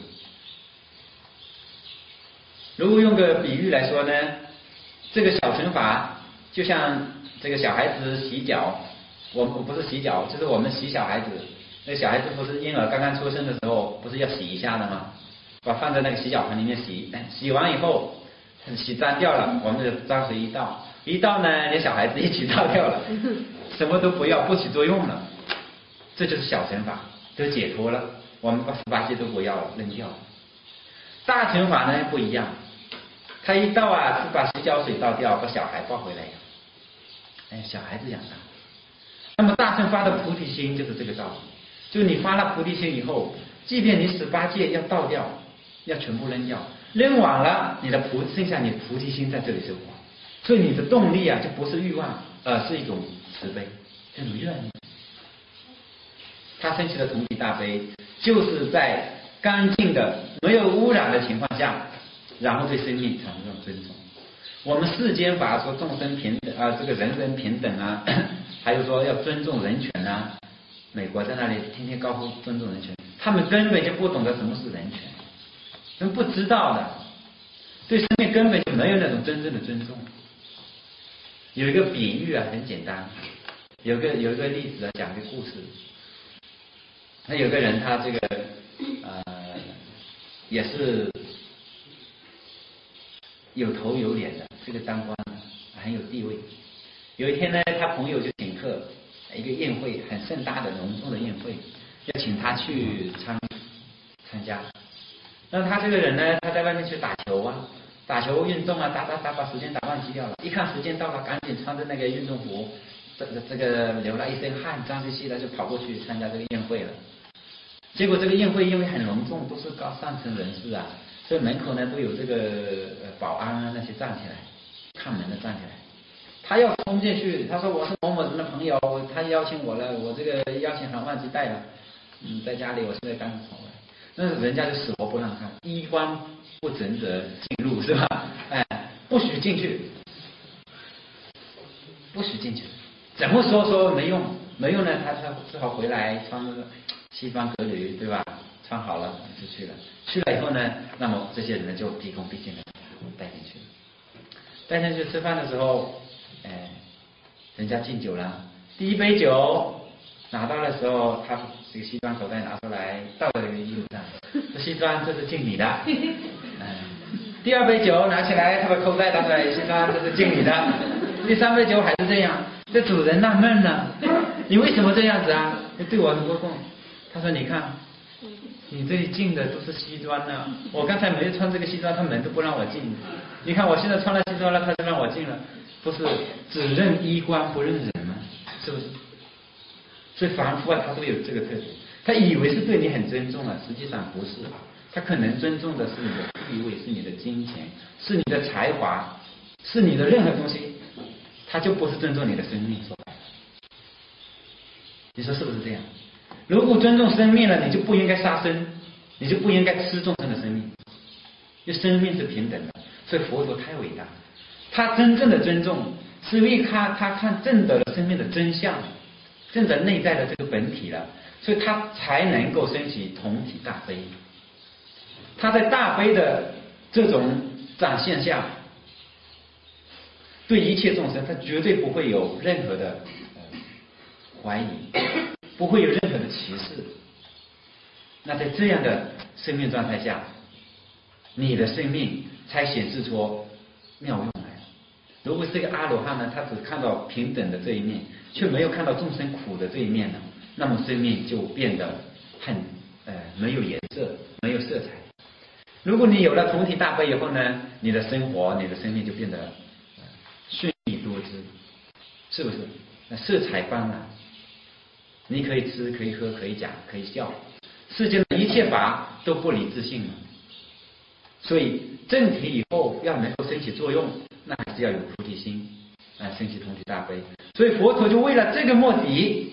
[SPEAKER 1] 如果用个比喻来说呢，这个小乘法就像这个小孩子洗脚，我们不是洗脚，就是我们洗小孩子。那个小孩子不是婴儿刚刚出生的时候，不是要洗一下的吗？把放在那个洗脚盆里面洗，洗完以后洗脏掉了，我们就脏水一倒，一倒呢，连小孩子一起倒掉了，什么都不要，不起作用了。这就是小乘法，就解脱了。我们把十八界都不要了，扔掉了。大乘法呢不一样，他一倒啊，是把洗脚水倒掉，把小孩抱回来，哎，小孩子养大。那么大乘发的菩提心就是这个道理，就你发了菩提心以后，即便你十八界要倒掉，要全部扔掉，扔完了，你的菩剩下你的菩提心在这里生活，所以你的动力啊，就不是欲望，而是一种慈悲，这种愿力。他升起的同体大悲，就是在干净的、没有污染的情况下，然后对生命产生这种尊重。我们世间法说众生平等啊，这个人人平等啊，还有说要尊重人权啊。美国在那里天天高呼尊重人权，他们根本就不懂得什么是人权，他们不知道的，对生命根本就没有那种真正的尊重。有一个比喻啊，很简单，有个有一个例子啊，讲一个故事。那有个人他这个呃也是有头有脸的，这个当官很有地位。有一天呢，他朋友就请客一个宴会，很盛大的隆重的宴会，要请他去参参加。那他这个人呢，他在外面去打球啊，打球运动啊，打打打把时间打忘记掉了。一看时间到了，赶紧穿着那个运动服，这个这个流了一身汗，脏兮兮的就跑过去参加这个宴会了。结果这个宴会因为很隆重，都是高上层人士啊，所以门口呢都有这个呃保安啊那些站起来，看门的站起来。他要冲进去，他说我是某某人的朋友，他邀请我了，我这个邀请函忘记带了，嗯，在家里我现在刚跑来，那人家就死活不让看，衣冠不整者进入是吧？哎，不许进去，不许进去，怎么说说没用，没用呢，他他只好回来穿那个西装革履，对吧？穿好了就去了，去了以后呢，那么这些人就毕恭毕敬的带进去，带进去吃饭的时候，哎，人家敬酒了，第一杯酒拿到的时候，他这个西装口袋拿出来倒在这个衣服上，这西装这是敬你的。嗯，第二杯酒拿起来，他把口袋打出来，西装这是敬你的。第三杯酒还是这样，这主人纳闷了，你为什么这样子啊？你对我很不公。他说你看，你这里进的都是西装呢，我刚才没穿这个西装，他门都不让我进。你看我现在穿了西装了，他就让我进了，不是只认衣冠不认人吗？是不是？所以凡夫啊，他都有这个特点，他以为是对你很尊重啊，实际上不是，他可能尊重的是你的地位，是你的金钱，是你的才华，是你的任何东西，他就不是尊重你的生命。说白了，你说是不是这样？如果尊重生命了，你就不应该杀生，你就不应该吃众生的生命，因为生命是平等的。所以佛陀太伟大，他真正的尊重是因为他他看证得了生命的真相，证得内在的这个本体了，所以他才能够升起同体大悲。他在大悲的这种展现下，对一切众生，他绝对不会有任何的、呃、怀疑，不会有任何的歧视。那在这样的生命状态下，你的生命才显示出妙用来。如果是一个阿罗汉呢，他只看到平等的这一面，却没有看到众生苦的这一面呢，那么生命就变得很呃没有颜色，没有色彩。如果你有了同体大悲以后呢，你的生活，你的生命就变得、呃、顺利多姿，是不是？那色彩斑斓，你可以吃，可以喝，可以讲，可以笑，世间的一切法都不离自性了。所以正体以后要能够升起作用，那还是要有菩提心啊，升起同体大悲。所以佛陀就为了这个目的，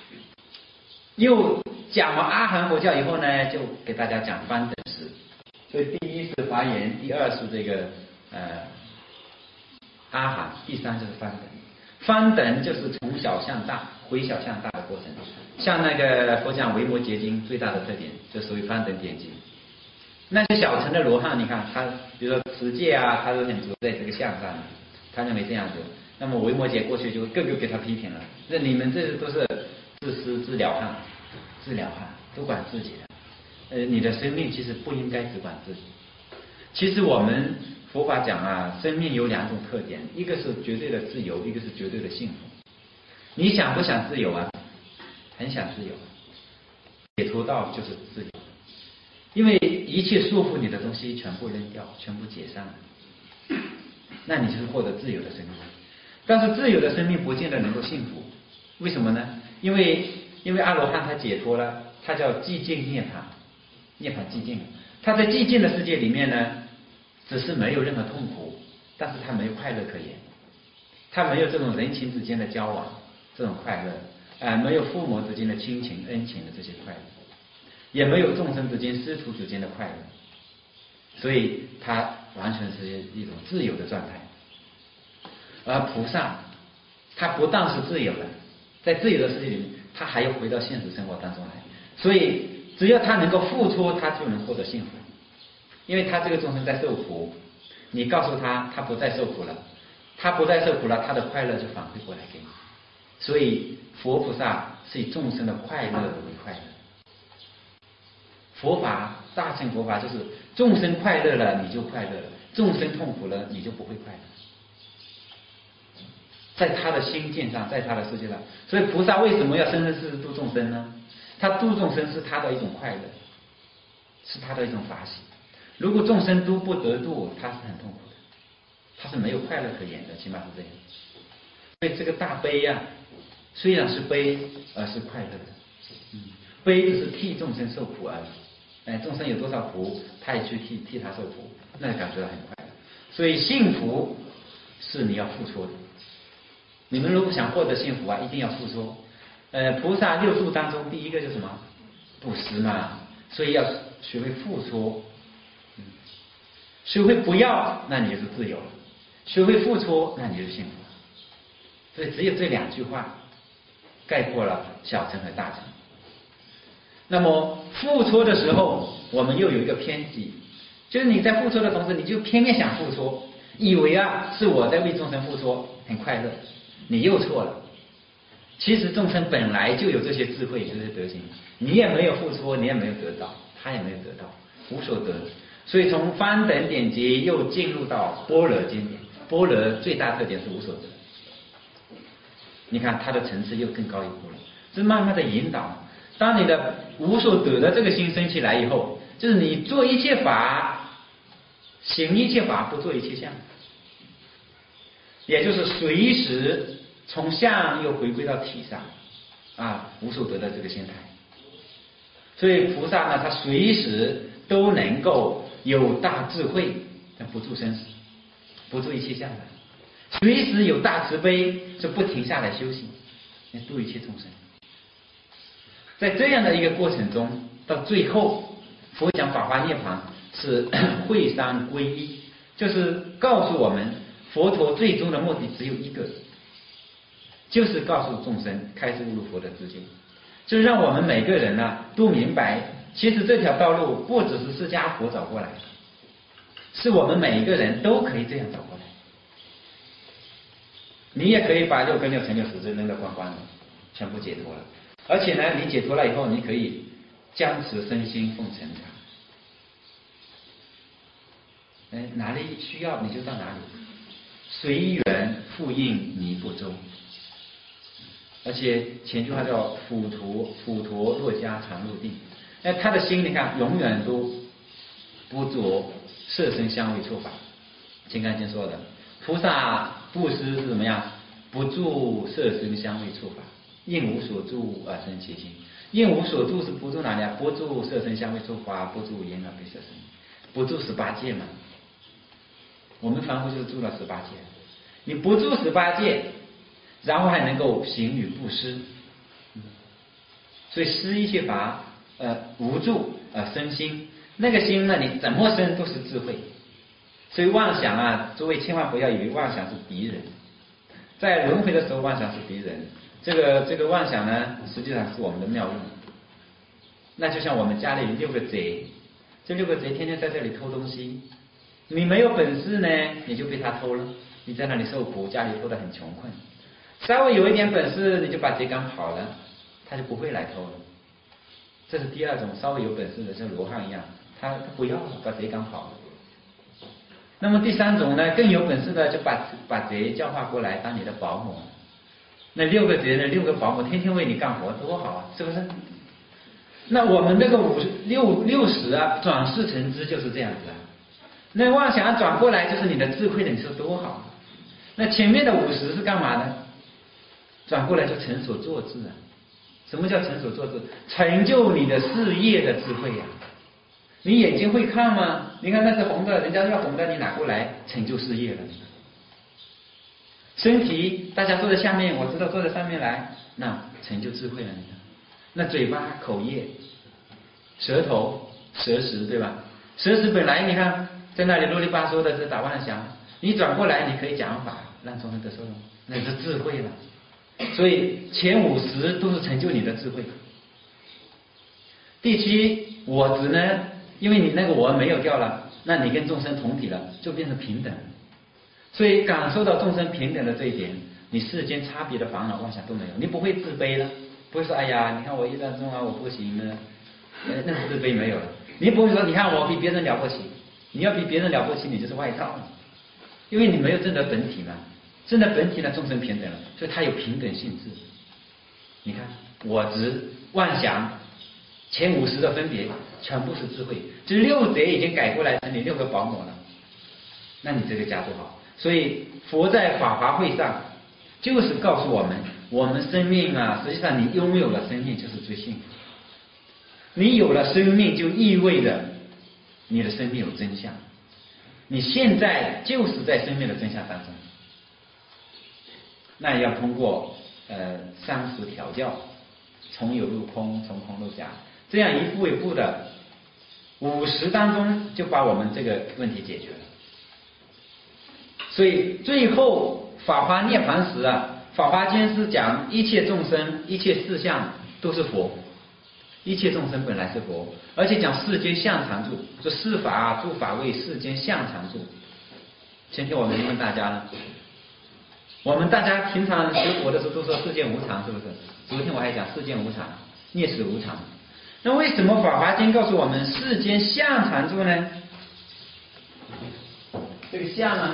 [SPEAKER 1] 又讲完阿含佛教以后呢，就给大家讲方等识。所以第一是华严，第二是这个呃阿含，第三就是方等。方等就是从小向大，回小向大的过程。像那个佛讲维摩诘经最大的特点，就属于方等典籍。那些小乘的罗汉，你看他，比如说持戒啊，他都很着在这个相上，他认为这样子。那么维摩诘过去就个个给他批评了，那你们这都是自私自了汉，自了汉，都管自己的。呃，你的生命其实不应该只管自己。其实我们佛法讲啊，生命有两种特点，一个是绝对的自由，一个是绝对的幸福。你想不想自由啊？很想自由，解脱道就是自由。因为一切束缚你的东西全部扔掉，全部解散了，那你就是获得自由的生命。但是自由的生命不见得能够幸福，为什么呢？因为因为阿罗汉他解脱了，他叫寂静涅槃，涅槃寂静。他在寂静的世界里面呢，只是没有任何痛苦，但是他没有快乐可言，他没有这种人情之间的交往这种快乐，呃，没有父母之间的亲情恩情的这些快乐，也没有众生之间师徒之间的快乐，所以他完全是一种自由的状态。而菩萨他不但是自由的，在自由的世界里面，他还要回到现实生活当中来，所以只要他能够付出，他就能获得幸福。因为他这个众生在受苦，你告诉他他不再受苦了，他不再受苦了，他的快乐就反馈过来给你。所以佛菩萨是以众生的快乐为快乐。佛法大乘佛法就是众生快乐了你就快乐了，众生痛苦了你就不会快乐。在他的心境上，在他的世界上，所以菩萨为什么要生生世世度众生呢？他度众生是他的一种快乐，是他的一种法喜。如果众生都不得度，他是很痛苦的，他是没有快乐可言的，起码是这样。所以这个大悲呀、啊，虽然是悲，而是快乐的。嗯，悲就是替众生受苦而已。哎，众生有多少苦，他也去替替他受苦，那感觉到很快乐。所以幸福是你要付出的。你们如果想获得幸福啊，一定要付出。呃，菩萨六度当中，第一个就是什么？布施嘛。所以要学会付出。嗯，学会不要，那你就是自由了；学会付出，那你就是幸福了。所以只有这两句话概括了小乘和大乘。那么付出的时候，我们又有一个偏激，就是你在付出的同时，你就偏偏想付出，以为啊是我在为众生付出，很快乐。你又错了。 其实众生本来就有这些智慧，这些德行，你也没有付出，你也没有得到，他也没有得到，无所得。所以从翻等典籍又进入到般若经典，般若最大特点是无所得。你看它的层次又更高一步了，是慢慢的引导。当你的无所得的这个心升起来以后，就是你做一切法，行一切法，不做一切相，也就是随时从相又回归到体上，啊，无所得的这个心态。所以菩萨呢，他随时都能够有大智慧，但不住生死，不住一切相的，随时有大慈悲，是不停下来修行，来度一切众生。在这样的一个过程中，到最后佛讲法华涅槃是会三归一，就是告诉我们佛陀最终的目的只有一个，就是告诉众生开示悟入佛的知见，就是让我们每个人呢都明白，其实这条道路不只是释迦佛走过来，是我们每一个人都可以这样走过来。你也可以把六根六尘六识扔得光光的，全部解脱了。而且呢，你解脱了以后，你可以将持身心奉承他。哎，哪里需要你就到哪里，随缘复应泥不周。而且前句话叫斧陀斧陀若家常入定。那他的心你看永远都不着色声香味触法。金刚经说的，菩萨布施是怎么样？不住色声香味触法。应无所住而生其心，应无所住是不住哪里啊？不住色声香味触法，不住眼耳鼻舌身，不住十八界嘛。我们凡夫就是住了十八界，你不住十八界，然后还能够行与布施，所以施一切法，呃，无住呃生心，那个心呢，你怎么生都是智慧。所以妄想啊，诸位千万不要以为妄想是敌人，在轮回的时候妄想是敌人。这个这个妄想呢，实际上是我们的妙用。那就像我们家里六个贼，这六个贼天天在这里偷东西，你没有本事呢，你就被他偷了，你在那里受苦，家里偷得很穷困。稍微有一点本事，你就把贼赶跑了，他就不会来偷了。这是第二种稍微有本事的，像罗汉一样，他他不要了，把贼赶跑了。那么第三种呢，更有本事的，就把把贼教化过来当你的保姆。那六个贼呢，六个保姆天天为你干活，多好啊，是不是？那我们这个五六六十啊，转世成之就是这样子啊。那妄想转过来就是你的智慧了，你说多好？那前面的五十是干嘛呢？转过来就成所作智啊。什么叫成所作智？成就你的事业的智慧呀、啊。你眼睛会看吗？你看那是红的，人家要红的，你拿过来成就事业了。身体大家坐在下面，我知道坐在上面来，那成就智慧了。你看，那嘴巴、口业、舌头、舌识，对吧？舌识本来你看在那里啰里吧嗦的在打妄想，你转过来你可以讲法，让众生得受用，那是智慧了。所以前五十都是成就你的智慧。第七，我执呢，因为你那个我没有掉了，那你跟众生同体了，就变成平等。所以感受到众生平等的这一点，你世间差别的烦恼妄想都没有，你不会自卑了，不会说哎呀，你看我一当中啊，我不行呢，那是自卑没有了。你不会说你看我比别人了不起，你要比别人了不起，你就是外道，因为你没有证得本体嘛，证得本体呢，众生平等了，所以它有平等性质。你看我执妄想前五十的分别，全部是智慧，就是六贼已经改过来成你六个保姆了，那你这个家多好。所以佛在法华会上就是告诉我们，我们生命啊，实际上你拥有了生命就是最幸福。你有了生命就意味着你的生命有真相，你现在就是在生命的真相当中。那要通过呃三十调教，从有入空，从空入假，这样一步一步的五十当中就把我们这个问题解决了。所以最后法华涅槃时啊，法华经是讲一切众生一切事相都是佛，一切众生本来是佛，而且讲世间相常住，说世法诸法为世间相常住。前天我们问大家了， 我们大家平常学佛的时候都说世间无常，是不是？昨天我还讲世间无常，孽死无常。那为什么《法华经》告诉我们世间相常住呢？这个相呢，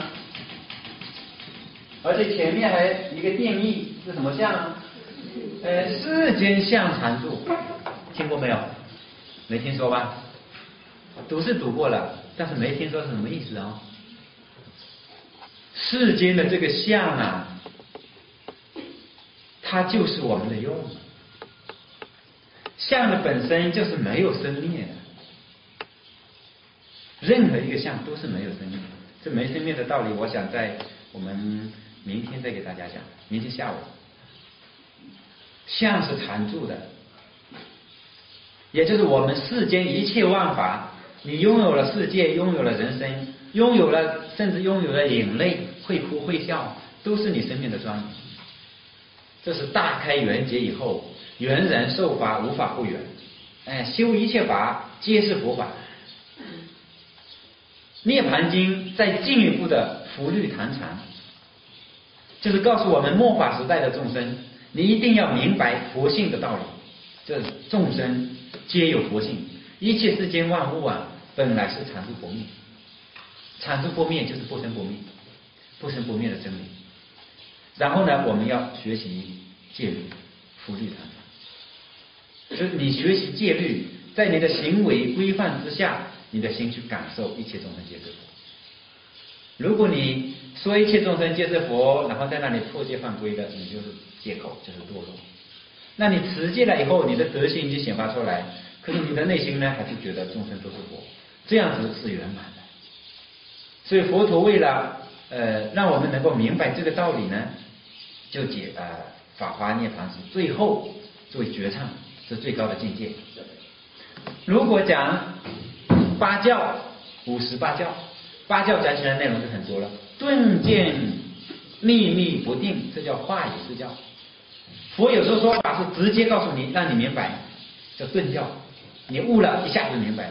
[SPEAKER 1] 而且前面还一个定义是什么相呢？呃，世间相常住，听过没有？没听说吧？读是读过了，但是没听说是什么意思啊？世间的这个相啊，它就是我们的用。相的本身就是没有生灭的，任何一个相都是没有生灭的。这没生灭的道理，我想在我们明天再给大家讲，明天下午。相是常住的，也就是我们世间一切万法，你拥有了世界，拥有了人生，拥有了甚至拥有了眼泪，会哭会笑，都是你生命的庄严。这是大开圆结以后，圆然受法，无法不圆。哎，修一切法皆是佛法。涅盘经再进一步的伏律谈禅，就是告诉我们末法时代的众生，你一定要明白佛性的道理。这众生皆有佛性，一切世间万物啊，本来是常住不灭。常住不灭就是不生不灭，不生不灭的真理。然后呢，我们要学习戒律，伏律谈禅。就是你学习戒律，在你的行为规范之下，你的心去感受一切众生皆是佛。如果你说一切众生皆是佛，然后在那里破戒犯规的，你就是借口，就是堕落。那你持戒了以后，你的德行就显发出来，可是你的内心呢，还是觉得众生都是佛，这样子是圆满的。所以佛陀为了呃让我们能够明白这个道理呢，就解呃法华涅槃是最后作为绝唱，是最高的境界。如果讲八教，五十八教，八教讲起来内容就很多了。顿渐秘密不定，这叫化语释教。佛有时候说法是直接告诉你，让你明白，叫顿教。你悟了，一下子明白了。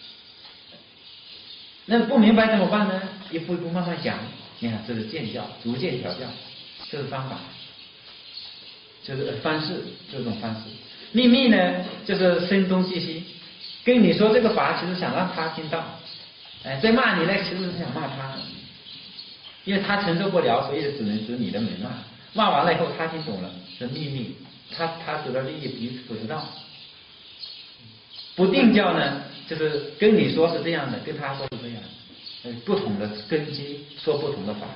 [SPEAKER 1] 那不明白怎么办呢？一步一步慢慢讲。你看，这是渐教，逐渐调教，这是方法，就是方式，这种方式。秘密呢，就是声东击西，跟你说这个法，其实想让他听到。哎，在骂你呢，其实是想骂他，因为他承受不了，所以只能指你的门骂。骂完了以后，他听懂了，是秘密，他他得到利益，彼此不知道。不定教呢，就是跟你说是这样的，跟他说是这样的，不同的根基说不同的法。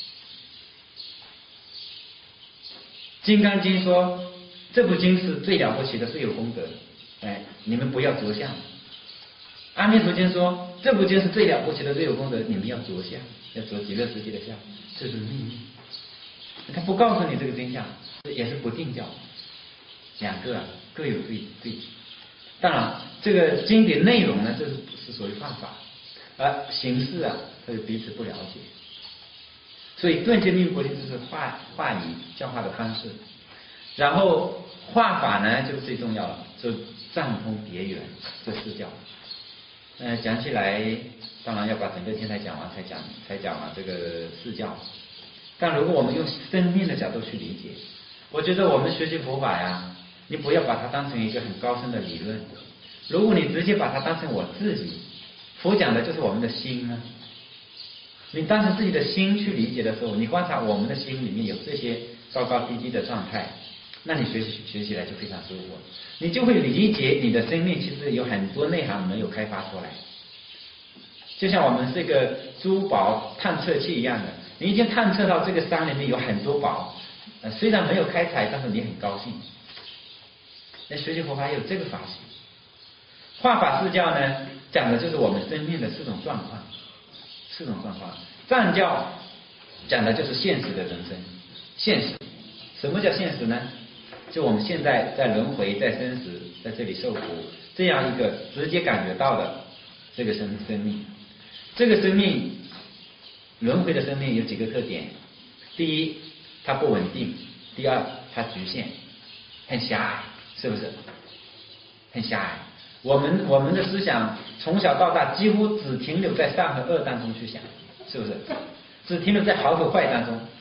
[SPEAKER 1] 金刚经说这部经是最了不起的，最有功德，哎，你们不要着相。阿弥陀经说这部经是最了不起的，最有功德，你们要着相，要着极乐世界的相，这是秘密。他不告诉你这个真相，也是不定教，两个啊各有对对。当然，这个经典内容呢，这是是属于犯法，而形式啊，它就彼此不了解。所以顿渐秘密不定就是化化语教化的方式，然后化法呢就是最重要了，就藏通别圆这四教。嗯、呃，讲起来，当然要把整个天台讲完才讲才讲完这个四教。但如果我们用生命的角度去理解，我觉得我们学习佛法呀，你不要把它当成一个很高深的理论。如果你直接把它当成我自己，佛讲的就是我们的心啊。你当成自己的心去理解的时候，你观察我们的心里面有这些高高低低的状态，那你学习学习来就非常舒服，你就会理解你的生命其实有很多内涵没有开发出来。就像我们这个珠宝探测器一样的，你已经探测到这个山里面有很多宝，呃，虽然没有开采，但是你很高兴。那学习佛法有这个法性。化法释教呢，讲的就是我们生命的四种状况，四种状况。藏教讲的就是现实的人生，现实。什么叫现实呢？就我们现在在轮回，在生死，在这里受苦，这样一个直接感觉到的这个生生命。这个生命，轮回的生命有几个特点：第一，它不稳定；第二，它局限，很狭隘，是不是？很狭隘。我们我们的思想从小到大几乎只停留在善和恶当中去想，是不是？只停留在好和坏当中，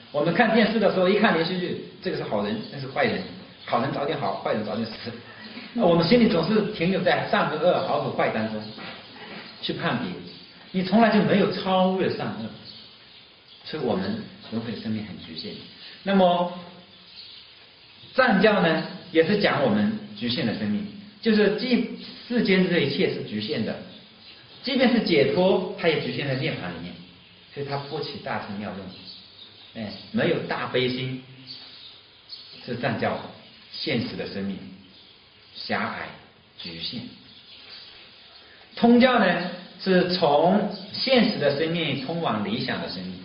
[SPEAKER 1] 我们看电视的时候，一看连续剧，这个是好人，那是坏人，好人早点好，坏人早点死。我们心里总是停留在善和恶、好和坏当中去判别，你从来就没有超越善恶，所以我们人会生命很局限。那么藏教呢，也是讲我们局限的生命，就是即世间这一切是局限的，即便是解脱，它也局限在涅槃里面，所以它不起大乘妙用。哎，没有大悲心，是藏教现实的生命狭隘局限。通教呢，是从现实的生命通往理想的生命，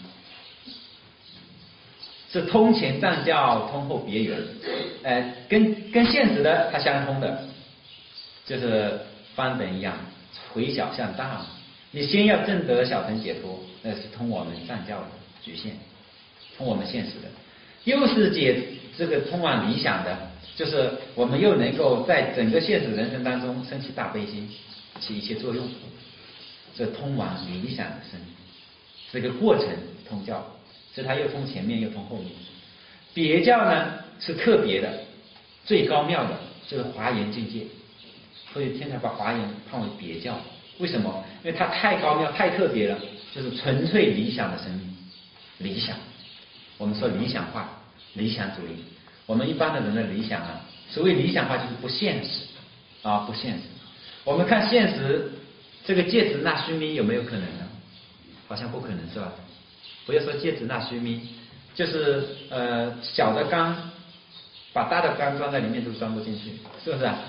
[SPEAKER 1] 是通前藏教，通后别圆，呃，跟跟现实的它相通的，就是翻本一样，回小向大。你先要证得小乘解脱，那是通我们藏教的局限。通我们现实的，又是解这个通往理想的，就是我们又能够在整个现实人生当中升起大悲心，起一切作用，这通往理想的生命，这个过程通教，所以它又通前面又通后面。别教呢是特别的，最高妙的，就是华严境界，所以天台把华严判为别教。为什么？因为它太高妙、太特别了，就是纯粹理想的生命，理想。我们说理想化、理想主义，我们一般的人的理想啊，所谓理想化就是不现实啊，不现实。我们看现实，这个芥子纳须弥有没有可能呢？好像不可能，是吧？不要说芥子纳须弥，就是呃小的缸把大的缸装在里面都装不进去，是不是啊？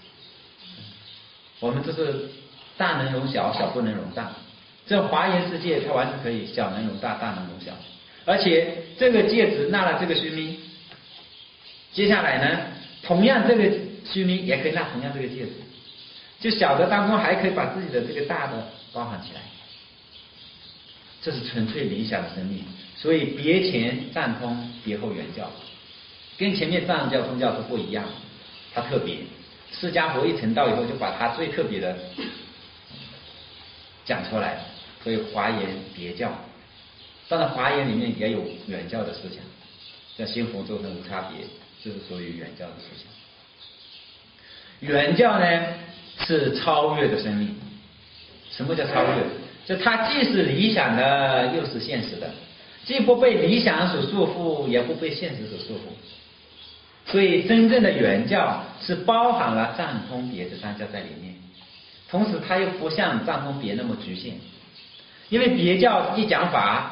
[SPEAKER 1] 我们这是大能容小，小不能容大。这华严世界它完全可以小能容大，大能容小。而且这个芥子纳了这个须弥，接下来呢，同样这个须弥也可以纳同样这个芥子，就小的当中还可以把自己的这个大的包含起来，这是纯粹理想的生命。所以别前藏通，别后圆教，跟前面藏教、通教是不一样，它特别。释迦佛一成道以后，就把它最特别的讲出来，所以华严别教。当然华严里面也有圆教的思想，像心佛众生无差别，就是属于圆教的思想。圆教呢是超越的生命。什么叫超越？就它既是理想的，又是现实的，既不被理想所束缚，也不被现实所束缚。所以真正的圆教是包含了藏通别这三教在里面，同时它又不像藏通别那么局限，因为别教一讲法，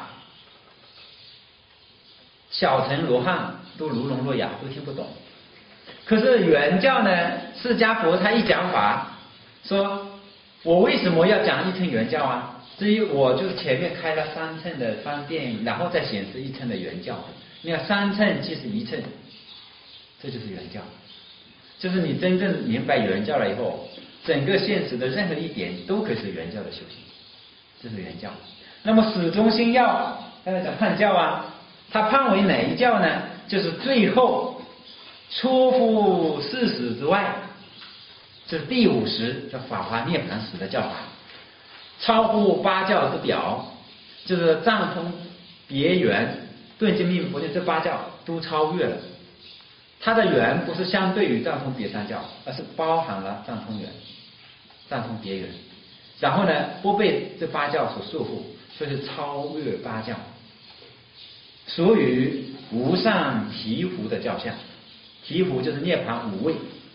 [SPEAKER 1] 小乘罗汉都如聋若哑，都听不懂。可是圆教呢，释迦佛他一讲法，说我为什么要讲一乘圆教啊？至于我就是前面开了三乘的方便，然后再显示一乘的圆教。你看三乘即是一乘，这就是圆教。就是你真正明白圆教了以后，整个现实的任何一点都可以是圆教的修行，这是圆教。那么始终心要，刚才讲判教啊，它判为哪一教呢？就是最后出乎事实之外，这是第五十叫法华涅槃时的教法，超乎八教之表，就是藏通别圆顿尽秘密佛经这八教都超越了。它的圆不是相对于藏通别三教，而是包含了藏通圆、藏通别圆，然后呢不被这八教所束缚，所以是超越八教，属于无上醍醐的教相。醍醐就是涅槃五味，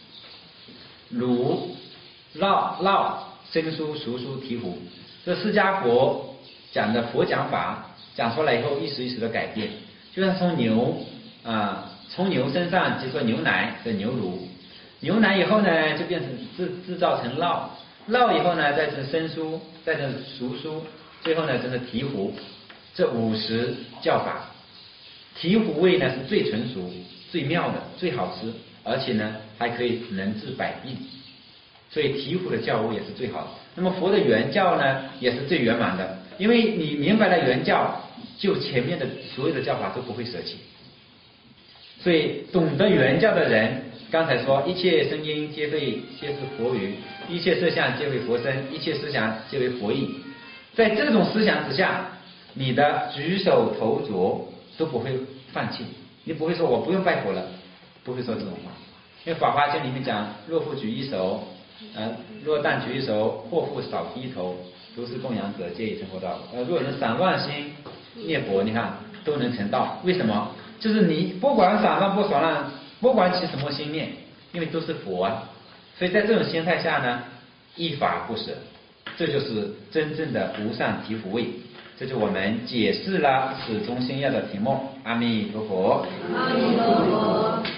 [SPEAKER 1] 如绕绕生疏熟疏醍醐，这释迦佛讲的佛讲法讲出来以后，一时一时的改变，就像从牛啊。从牛身上接受牛奶的牛乳，牛奶以后呢就变成制制造成酪，酪以后呢再成生酥，再成熟酥，最后呢就是醍醐。这五十教法，醍醐味呢是最纯熟、最妙的、最好吃，而且呢还可以能治百病，所以醍醐的教物也是最好的。那么佛的圆教呢也是最圆满的，因为你明白了圆教，就前面的所有的教法都不会舍弃。所以懂得圆教的人，刚才说一切声音皆为皆是佛语，一切色相皆为佛身，一切思想皆为佛意。在这种思想之下，你的举手投足都不会放弃，你不会说我不用拜佛了，不会说这种话。因为《法华经》里面讲，若复举一手，呃，若但举一手，或复少低头，如是供养者，皆已成佛道。呃，若能散乱心念佛，你看都能成道。为什么？就是你不管散乱不散乱，不管起什么心念，因为都是佛啊。所以在这种心态下呢，依法不舍，这就是真正的无上提福位。这就我们解释了始终心要的题目。阿弥陀佛。
[SPEAKER 2] 阿弥陀佛。